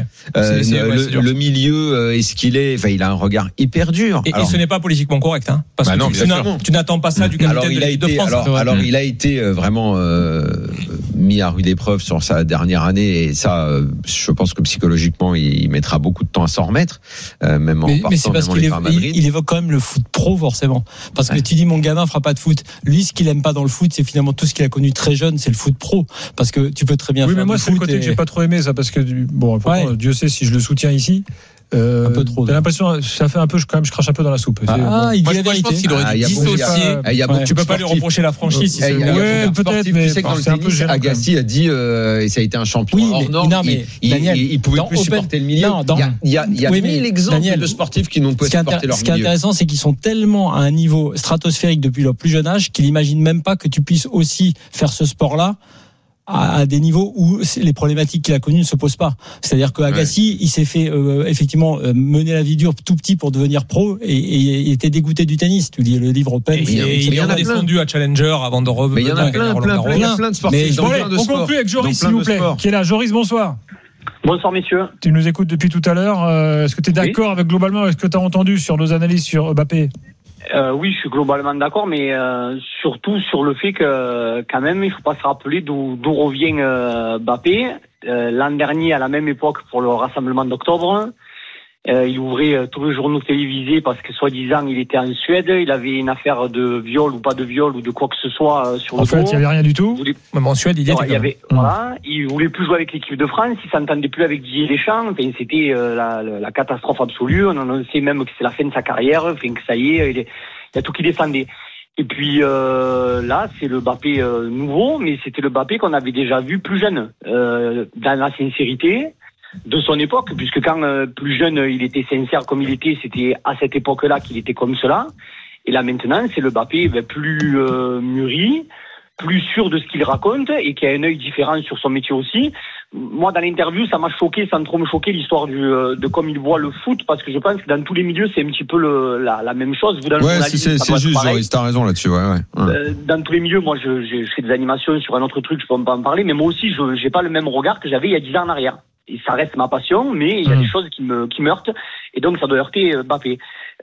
Le milieu est ce qu'il est. Enfin, il a un regard hyper dur. Et ce n'est pas politiquement correct, hein, parce que tu n'attends pas ça du capitaine de l'équipe de France. Alors, il a été vraiment mis à rude épreuve sur sa dernière année, et ça, je pense que psychologiquement, il mettra beaucoup de temps à s'en remettre, même en partant. Mais c'est parce qu'il évoque quand même le foot pro, forcément. Parce que tu dis, mon gamin fera pas de foot. Lui, ce qu'il aime pas dans le foot, c'est finalement tout ce qu'il a connu très jeune, c'est le foot pro. Parce que tu peux très bien faire mais moi, du c'est foot. Le côté que j'ai pas trop aimé, ça, parce que Dieu sait si je le soutiens ici. Un peu trop. T'as l'impression, ça fait un peu, quand même, je crache un peu dans la soupe. Il dit la vérité. Je pense qu'il aurait dû dissocier. Tu peux pas lui reprocher la franchise. Si peut-être, mais c'est un peu gênant. Agassi a dit, et ça a été un champion hors norme. Il pouvait plus supporter le milieu. Il y a 1000 exemples de sportifs qui n'ont pas supporté leur milieu. Ce qui est intéressant, c'est qu'ils sont tellement à un niveau stratosphérique depuis leur plus jeune âge qu'ils n'imaginent même pas que tu puisses aussi faire ce sport-là à des niveaux où les problématiques qu'il a connues ne se posent pas. C'est-à-dire que Agassi, il s'est fait effectivement mener la vie dure tout petit pour devenir pro, et il était dégoûté du tennis. Tu lis le livre Open. Il est redescendu à Challenger avant de revenir. Il y en a plein de sportifs. On conclut avec Joris, s'il vous plaît, qui est là. Joris, bonsoir. Bonsoir messieurs. Tu nous écoutes depuis tout à l'heure. Est-ce que tu es d'accord avec globalement avec ce que tu as entendu sur nos analyses sur Mbappé? Oui, je suis globalement d'accord, mais surtout sur le fait que quand même, il faut pas se rappeler d'où revient Mbappé. L'an dernier, à la même époque, pour le rassemblement d'octobre, il ouvrait tous les journaux télévisés parce que soi-disant il était en Suède, il avait une affaire de viol ou pas de viol ou de quoi que ce soit sur le dos. En fait, il n'y avait rien du tout. Même en Suède, il y avait. Voilà, il voulait plus jouer avec l'équipe de France, il s'entendait plus avec Didier Deschamps. Enfin, c'était la catastrophe absolue. On annonçait même que c'est la fin de sa carrière, enfin que ça y est, il y a tout qui descendait. Et puis là, c'est le Mbappé nouveau, mais c'était le Mbappé qu'on avait déjà vu plus jeune, dans la sincérité de son époque, puisque quand plus jeune il était sincère comme il était, c'était à cette époque-là qu'il était comme cela. Et là maintenant, c'est le Mbappé plus mûri, plus sûr de ce qu'il raconte et qui a un œil différent sur son métier aussi. Moi, dans l'interview, ça m'a choqué, sans trop me choquer, l'histoire de comme il voit le foot, parce que je pense que dans tous les milieux, c'est un petit peu la même chose. Vous, dans le journalisme, c'est juste, Joris, t'as raison là-dessus. Dans tous les milieux, moi, je fais des animations sur un autre truc, je peux pas en parler, mais moi aussi, je j'ai pas le même regard que j'avais il y a 10 ans en arrière. Et ça reste ma passion, mais il y a des choses qui me heurtent, et donc ça doit heurter Mbappé.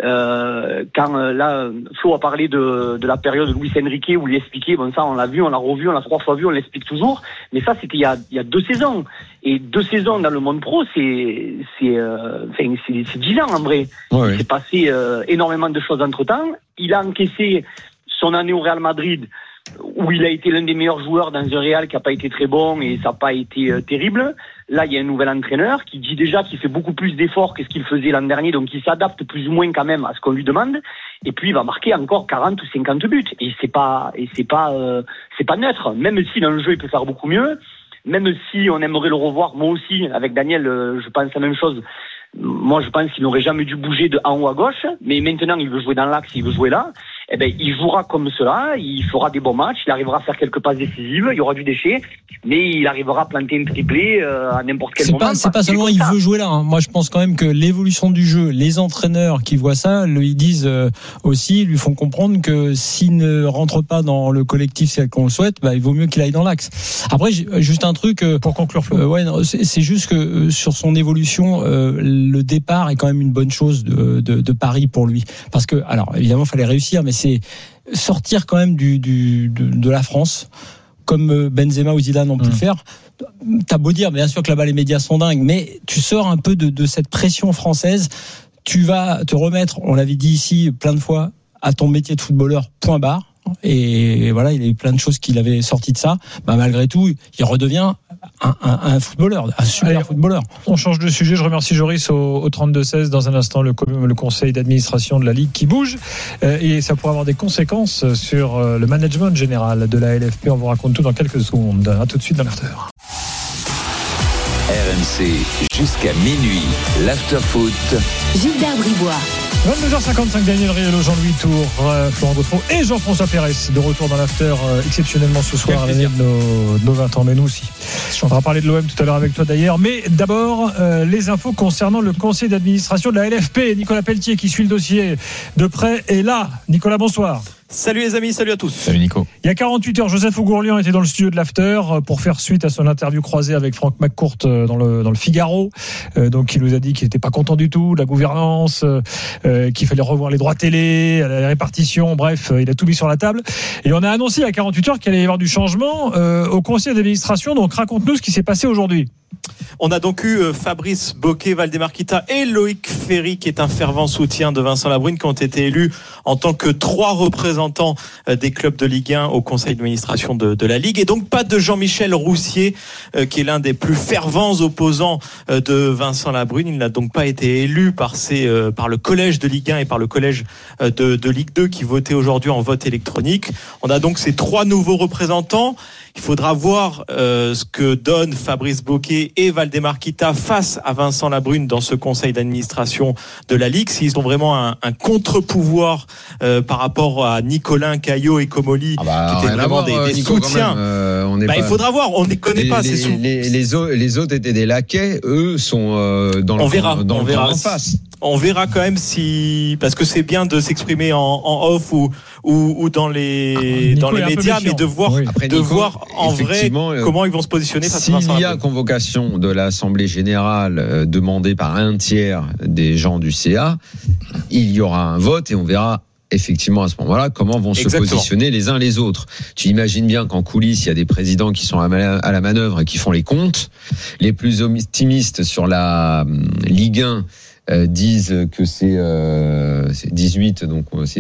Quand là, Flo a parlé de la période de Luis Enrique où il expliquait, bon ça on l'a vu, on l'a revu, on l'a 3 fois vu, on l'explique toujours, mais ça c'était il y a 2 saisons. Et 2 saisons dans le monde pro, c'est 10 ans en vrai. Il s'est passé énormément de choses entre temps. Il a encaissé son année au Real Madrid, où il a été l'un des meilleurs joueurs dans un Real qui n'a pas été très bon et ça n'a pas été terrible. Là, il y a un nouvel entraîneur qui dit déjà qu'il fait beaucoup plus d'efforts que ce qu'il faisait l'an dernier, donc il s'adapte plus ou moins quand même à ce qu'on lui demande. Et puis il va marquer encore 40 ou 50 buts. Et c'est pas neutre. Même si dans le jeu il peut faire beaucoup mieux, même si on aimerait le revoir, moi aussi avec Daniel, je pense la même chose. Moi, je pense qu'il n'aurait jamais dû bouger de en haut à gauche, mais maintenant il veut jouer dans l'axe, il veut jouer là. Eh ben, il jouera comme cela, il fera des bons matchs, il arrivera à faire quelques passes décisives, il y aura du déchet, mais il arrivera à planter un triplé à n'importe quel moment. C'est pas seulement il veut jouer là. Hein. Moi, je pense quand même que l'évolution du jeu, les entraîneurs qui voient ça, ils disent aussi, ils lui font comprendre que s'il ne rentre pas dans le collectif, c'est qu'on le souhaite, bah, il vaut mieux qu'il aille dans l'axe. Après, juste un truc pour conclure, Flo. C'est juste que sur son évolution, le départ est quand même une bonne chose de Paris pour lui, parce que alors évidemment, il fallait réussir, mais c'est sortir quand même de la France, comme Benzema ou Zidane ont pu le faire. T'as beau dire, bien sûr que là-bas les médias sont dingues, mais tu sors un peu de cette pression française. Tu vas te remettre, on l'avait dit ici plein de fois, à ton métier de footballeur, point barre. Et voilà, il y a eu plein de choses qu'il avait sorties de ça. Malgré tout, il redevient un footballeur, un super footballeur. On change de sujet. Je remercie Joris au 32-16. Dans un instant, le conseil d'administration de la Ligue qui bouge. Et ça pourrait avoir des conséquences sur le management général de la LFP. On vous raconte tout dans quelques secondes. À tout de suite dans l'after. RMC jusqu'à minuit. L'after-foot. Gilbert Bribois. 22h55, Daniel Riello, Jean-Louis Tour, Florent Gautreau et Jean-François Pérez de retour dans l'after exceptionnellement ce soir à l'année de nos 20 ans, mais nous aussi. On va parler de l'OM tout à l'heure avec toi d'ailleurs, mais d'abord les infos concernant le conseil d'administration de la LFP. Nicolas Pelletier qui suit le dossier de près est là. Nicolas, bonsoir. Salut les amis, salut à tous. Salut Nico. Il y a 48 heures, Joseph Ougourlian était dans le studio de l'After pour faire suite à son interview croisée avec Franck McCourt dans le Figaro. Donc il nous a dit qu'il n'était pas content du tout de la gouvernance, qu'il fallait revoir les droits télé, la répartition, bref, il a tout mis sur la table. Et on a annoncé à 48 heures qu'il allait y avoir du changement au conseil d'administration. Donc raconte-nous ce qui s'est passé aujourd'hui. On a donc eu Fabrice Bocquet, Valdemar Kita et Loïc Ferry, qui est un fervent soutien de Vincent Labrune, qui ont été élus en tant que 3 représentants des clubs de Ligue 1 au conseil d'administration de la Ligue. Et donc pas de Jean-Michel Roussier, qui est l'un des plus fervents opposants de Vincent Labrune. Il n'a donc pas été élu par le collège de Ligue 1 et par le collège de Ligue 2 qui votait aujourd'hui en vote électronique. On a donc ces 3 nouveaux représentants. Il faudra voir ce que donnent Fabrice Bocquet et Valdemar Kita face à Vincent Labrune dans ce conseil d'administration de la Ligue. S'ils ont vraiment un contre-pouvoir par rapport à Nicolin, Caillot et Comolli, qui étaient vraiment des Nico, soutiens. Il faudra voir, on ne les connaît pas. Les autres étaient des laquais, eux sont dans le camp en face. On verra quand même parce que c'est bien de s'exprimer en off ou dans les médias, mais de voir, voir en vrai comment ils vont se positionner face à Vincent Labrune. S'il y a convocation de l'Assemblée Générale demandée par un tiers des gens du CA, il y aura un vote et on verra effectivement à ce moment-là comment vont se positionner les uns les autres. Tu imagines bien qu'en coulisses il y a des présidents qui sont à la manœuvre et qui font les comptes. Les plus optimistes sur la Ligue 1 disent que c'est 18, donc c'est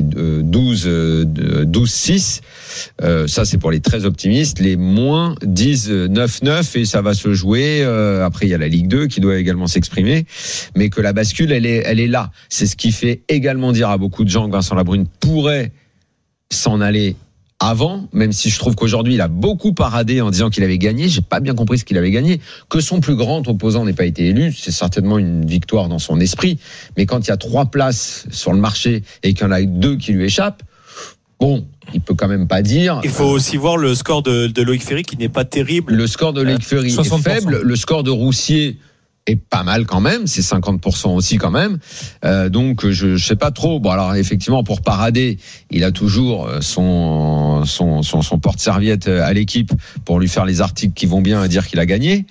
12-6. Ça, c'est pour les très optimistes. Les moins disent 9-9 et ça va se jouer. Après, il y a la Ligue 2 qui doit également s'exprimer. Mais que la bascule, elle est là. C'est ce qui fait également dire à beaucoup de gens que Vincent Labrune pourrait s'en aller avant, même si je trouve qu'aujourd'hui il a beaucoup paradé en disant qu'il avait gagné. J'ai pas bien compris ce qu'il avait gagné. Que son plus grand opposant n'ait pas été élu, c'est certainement une victoire dans son esprit. Mais quand il y a 3 places sur le marché et qu'il y en a 2 qui lui échappent, bon, il peut quand même pas dire. Il faut aussi voir le score de Loïc Ferry qui n'est pas terrible. Le score de Loïc Ferry 60%. Est faible. Le score de Roussier est pas mal quand même, c'est 50% aussi quand même. Donc je sais pas trop. Bon alors effectivement pour parader, il a toujours son porte-serviette à l'équipe pour lui faire les articles qui vont bien et dire qu'il a gagné.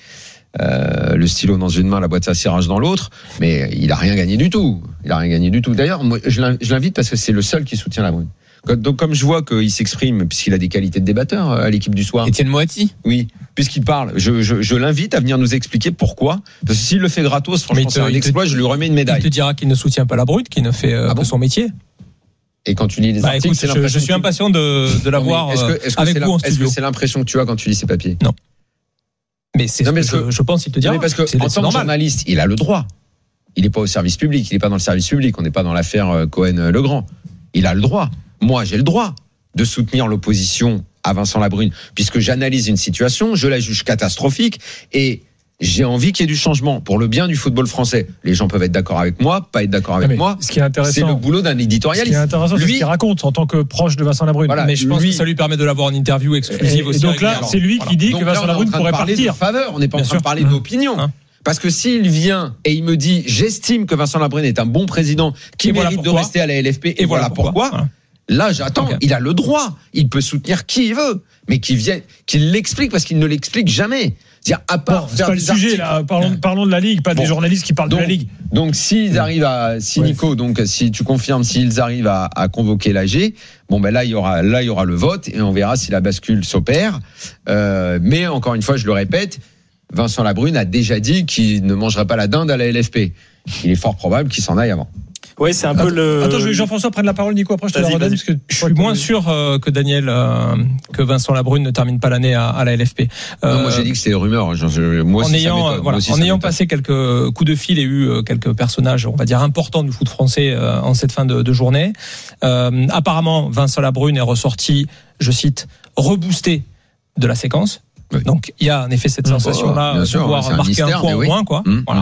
Le stylo dans une main, la boîte à cirage dans l'autre, mais il a rien gagné du tout. D'ailleurs, moi je l'invite parce que c'est le seul qui soutient Labrune. Donc comme je vois qu'il s'exprime, puisqu'il a des qualités de débatteur à l'équipe du soir. Étienne Moati. Oui, puisqu'il parle, je l'invite à venir nous expliquer pourquoi. Parce que s'il le fait gratos, franchement c'est un exploit, je lui remets une médaille. Il te dira qu'il ne soutient pas Labrune, qu'il ne fait que son métier. Et quand tu lis les articles, écoute, c'est je suis impatient de l'avoir avec vous en studio. Est-ce que c'est l'impression que tu as quand tu lis ces papiers? Non. Mais c'est je pense qu'il te dira. Parce que en tant que journaliste, il a le droit. Il n'est pas au service public, il n'est pas dans le service public. On n'est pas dans l'affaire Cohen-Legrand. Il a le droit. Moi, j'ai le droit de soutenir l'opposition à Vincent Labrune, puisque j'analyse une situation, je la juge catastrophique et j'ai envie qu'il y ait du changement pour le bien du football français. Les gens peuvent être d'accord avec moi, pas être d'accord avec moi. Ce qui est intéressant, c'est le boulot d'un éditorialiste. Ce qui est intéressant, c'est ce qu'il raconte en tant que proche de Vincent Labrune. Voilà, mais je pense que ça lui permet de l'avoir en interview exclusive aussi. Et donc là, c'est lui qui dit que Vincent Labrune pourrait partir. On n'est pas en train de parler d'opinion. Parce que s'il vient et il me dit j'estime que Vincent Labrune est un bon président qui mérite de rester à la LFP et voilà pourquoi. Là, j'attends. Il a le droit. Il peut soutenir qui il veut, mais qu'il l'explique parce qu'il ne l'explique jamais. C'est-à-dire, à part c'est pas le sujet là. Parlons de la Ligue, pas des journalistes qui parlent de la Ligue. Donc, s'ils arrivent Nico, donc si tu confirmes, s'ils arrivent à convoquer l'AG, bon ben là il y aura le vote et on verra si la bascule s'opère. Mais encore une fois, je le répète, Vincent Labrune a déjà dit qu'il ne mangerait pas la dinde à la LFP. Il est fort probable qu'il s'en aille avant. Ouais, c'est un peu le. Attends, je veux que Jean-François prenne la parole, Nico. Après, je te la redonne. Parce que je suis moins sûr que Daniel, que Vincent Labrune ne termine pas l'année à la LFP. Non, moi, j'ai dit que c'était des rumeurs. Moi, en ayant passé quelques coups de fil et eu quelques personnages, on va dire, importants du foot français en cette fin de journée, apparemment, Vincent Labrune est ressorti, je cite, reboosté de la séquence. Oui. Donc il y a en effet cette sensation-là de pouvoir marquer un point au moins, quoi.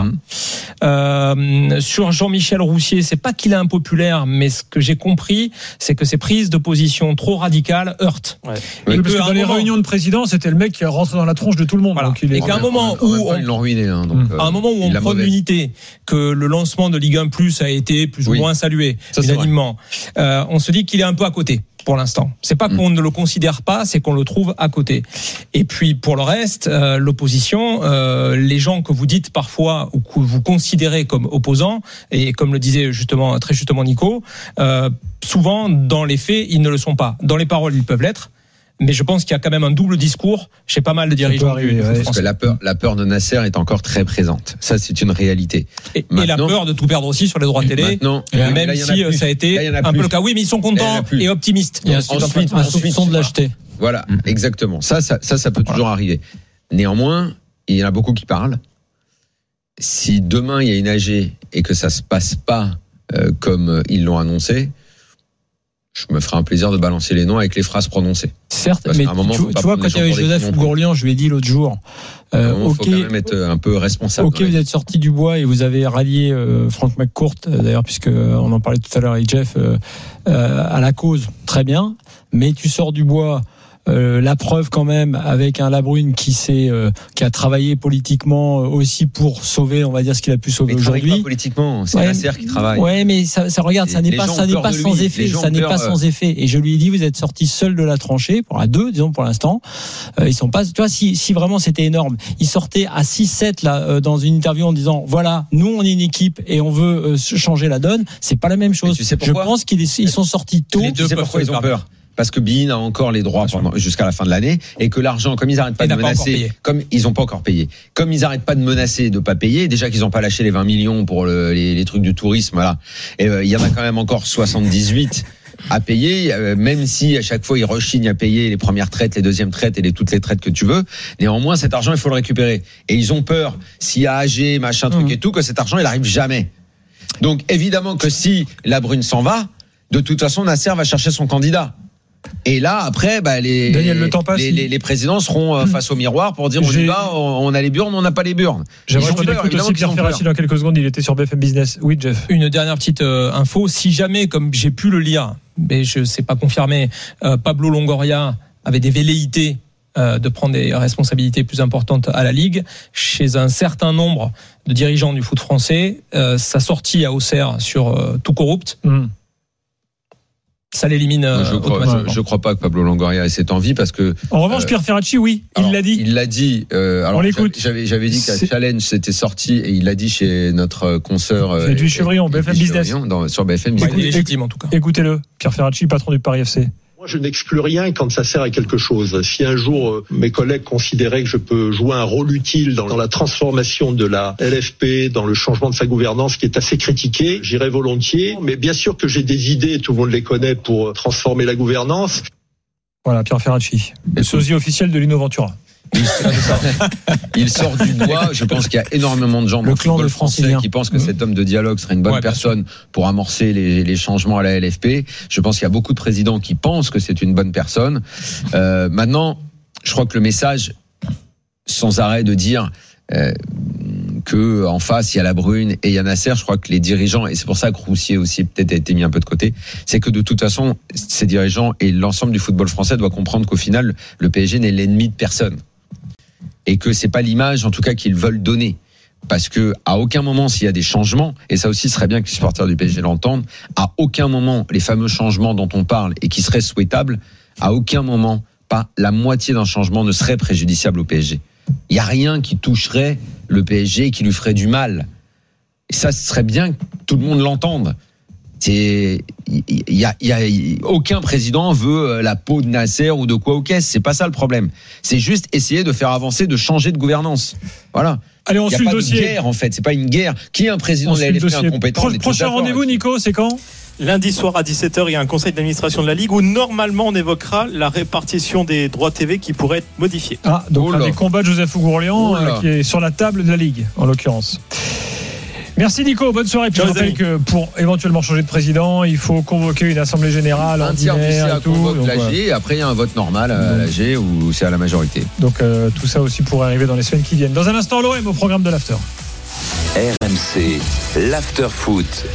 Voilà. Sur Jean-Michel Roussier, c'est pas qu'il est impopulaire, mais ce que j'ai compris, c'est que ses prises de position trop radicales heurtent. Ouais. Et parce que dans les réunions de président, c'était le mec qui est rentré dans la tronche de tout le monde. Voilà. Et qu'à un moment où ils l'ont ruiné, à un moment où on prend l'unité, que le lancement de Ligue 1 Plus a été plus ou moins salué unanimement, on se dit qu'il est un peu à côté. Pour l'instant, c'est pas qu'on ne le considère pas, c'est qu'on le trouve à côté. Et puis pour le reste, l'opposition, les gens que vous dites parfois ou que vous considérez comme opposants, et comme le disait très justement Nico, souvent dans les faits ils ne le sont pas. Dans les paroles ils peuvent l'être. Mais je pense qu'il y a quand même un double discours chez pas mal de dirigeants. Parce que la peur de Nasser est encore très présente. Ça, c'est une réalité. Et la peur de tout perdre aussi sur les droits télé. Même si ça a été un peu le cas. Oui, mais ils sont contents et optimistes. Il y a ensuite un soupçon de l'acheter. Voilà, exactement. Ça peut toujours arriver. Néanmoins, il y en a beaucoup qui parlent. Si demain il y a une AG et que ça se passe pas comme ils l'ont annoncé, je me ferai un plaisir de balancer les noms avec les phrases prononcées. Certes, mais tu vois, quand il y avait Joseph Gourlian, je lui ai dit l'autre jour, il faut quand même être un peu responsable. Ok, vous êtes sorti du bois et vous avez rallié Franck McCourt, d'ailleurs, puisque on en parlait tout à l'heure avec Jeff, à la cause. Très bien, mais tu sors du bois. La preuve quand même avec un Labrune qui a travaillé politiquement aussi pour sauver, on va dire, ce qu'il a pu sauver aujourd'hui. Pas politiquement, c'est Nasser qui travaille. Ouais, mais ça regarde, ça n'est pas sans effet, ça n'est pas sans effet. Et je lui ai dit, vous êtes sortis seul de la tranchée, à deux, disons pour l'instant. Ils sont pas, tu vois, si vraiment c'était énorme, ils sortaient à 6-7 là dans une interview en disant, voilà, nous on est une équipe et on veut changer la donne. C'est pas la même chose. Tu sais je pense qu'ils sont sortis tôt. Tu sais pourquoi ils ont peur? Parce que Bein a encore les droits jusqu'à la fin de l'année et que l'argent, comme ils n'arrêtent pas de menacer, comme ils n'ont pas encore payé, comme ils n'arrêtent pas de menacer de pas payer, déjà qu'ils n'ont pas lâché les 20 millions pour les trucs du tourisme, voilà. Et il y en a quand même encore 78 à payer, même si à chaque fois ils rechignent à payer les premières traites, les deuxièmes traites et toutes les traites que tu veux. Néanmoins, cet argent il faut le récupérer. Et ils ont peur, s'il y a AG, machin truc et tout, que cet argent il arrive jamais. Donc évidemment que si Labrune s'en va, de toute façon Nasser va chercher son candidat. Et là, après, les présidents seront face au miroir pour dire on y va, on a les burnes, on n'a pas les burnes. J'aimerais qu'on écoute aussi Pierre Ferracci dans quelques secondes, il était sur BFM Business. Oui, Jeff. Une dernière petite info, si jamais, comme j'ai pu le lire, mais je ne sais pas confirmer, Pablo Longoria avait des velléités de prendre des responsabilités plus importantes à la Ligue, chez un certain nombre de dirigeants du foot français, sa sortie à Auxerre sur tout corrupt, ça l'élimine automatiquement. Je crois pas que Pablo Longoria ait cette envie parce que. En revanche, Pierre Ferracci, oui, il l'a dit. Il l'a dit. Alors, on l'écoute. J'avais dit qu'à Challenge c'était sorti et il l'a dit chez notre consoeur. Edwige Chevrillon, BFM Business. Sur BFM Business. Il est légitime en tout cas. Écoutez-le, Pierre Ferracci, patron du Paris FC. Moi, je n'exclus rien quand ça sert à quelque chose. Si un jour mes collègues considéraient que je peux jouer un rôle utile dans la transformation de la LFP, dans le changement de sa gouvernance qui est assez critiqué, j'irai volontiers. Mais bien sûr que j'ai des idées, tout le monde les connaît, pour transformer la gouvernance. Voilà, Pierre Ferracci, le sosie officiel de Lino Ventura. Il sort du bois. Je pense qu'il y a énormément de gens dans le football français qui pensent que cet homme de dialogue serait une bonne personne pour amorcer les changements à la LFP. Je pense qu'il y a beaucoup de présidents qui pensent que c'est une bonne personne. Maintenant, je crois que le message, sans arrêt de dire que en face il y a Labrune et il y a Nasser, je crois que les dirigeants, et c'est pour ça que Roussier aussi peut-être a été mis un peu de côté, c'est que de toute façon ces dirigeants et l'ensemble du football français doivent comprendre qu'au final le PSG n'est l'ennemi de personne. Et que c'est pas l'image, en tout cas, qu'ils veulent donner. Parce que, à aucun moment, s'il y a des changements, et ça aussi serait bien que les supporters du PSG l'entendent, à aucun moment, les fameux changements dont on parle et qui seraient souhaitables, à aucun moment, pas la moitié d'un changement ne serait préjudiciable au PSG. Il y a rien qui toucherait le PSG et qui lui ferait du mal. Et ça, ce serait bien que tout le monde l'entende. aucun président veut la peau de Nasser ou de quoi au caisse. C'est pas ça le problème. C'est juste essayer de faire avancer, de changer de gouvernance. Voilà. Allez, on suit le dossier. Il n'y a pas de guerre en fait. C'est pas une guerre. Qui est un président de la LFP incompétent? Prochain rendez-vous, Nico, c'est quand? Lundi soir à 17h, il y a un conseil d'administration de la Ligue où normalement on évoquera la répartition des droits TV qui pourrait être modifiée. Ah, donc les combats de Joseph Ougourlian qui est sur la table de la Ligue, en l'occurrence. Merci Nico, bonne soirée. Puis je rappelle que pour éventuellement changer de président, il faut convoquer une assemblée générale ordinaire et tout. Donc, l'AG, et après il y a un vote normal à l'AG où c'est à la majorité. Donc tout ça aussi pourrait arriver dans les semaines qui viennent. Dans un instant, l'OM au programme de l'After. RMC, l'After Foot.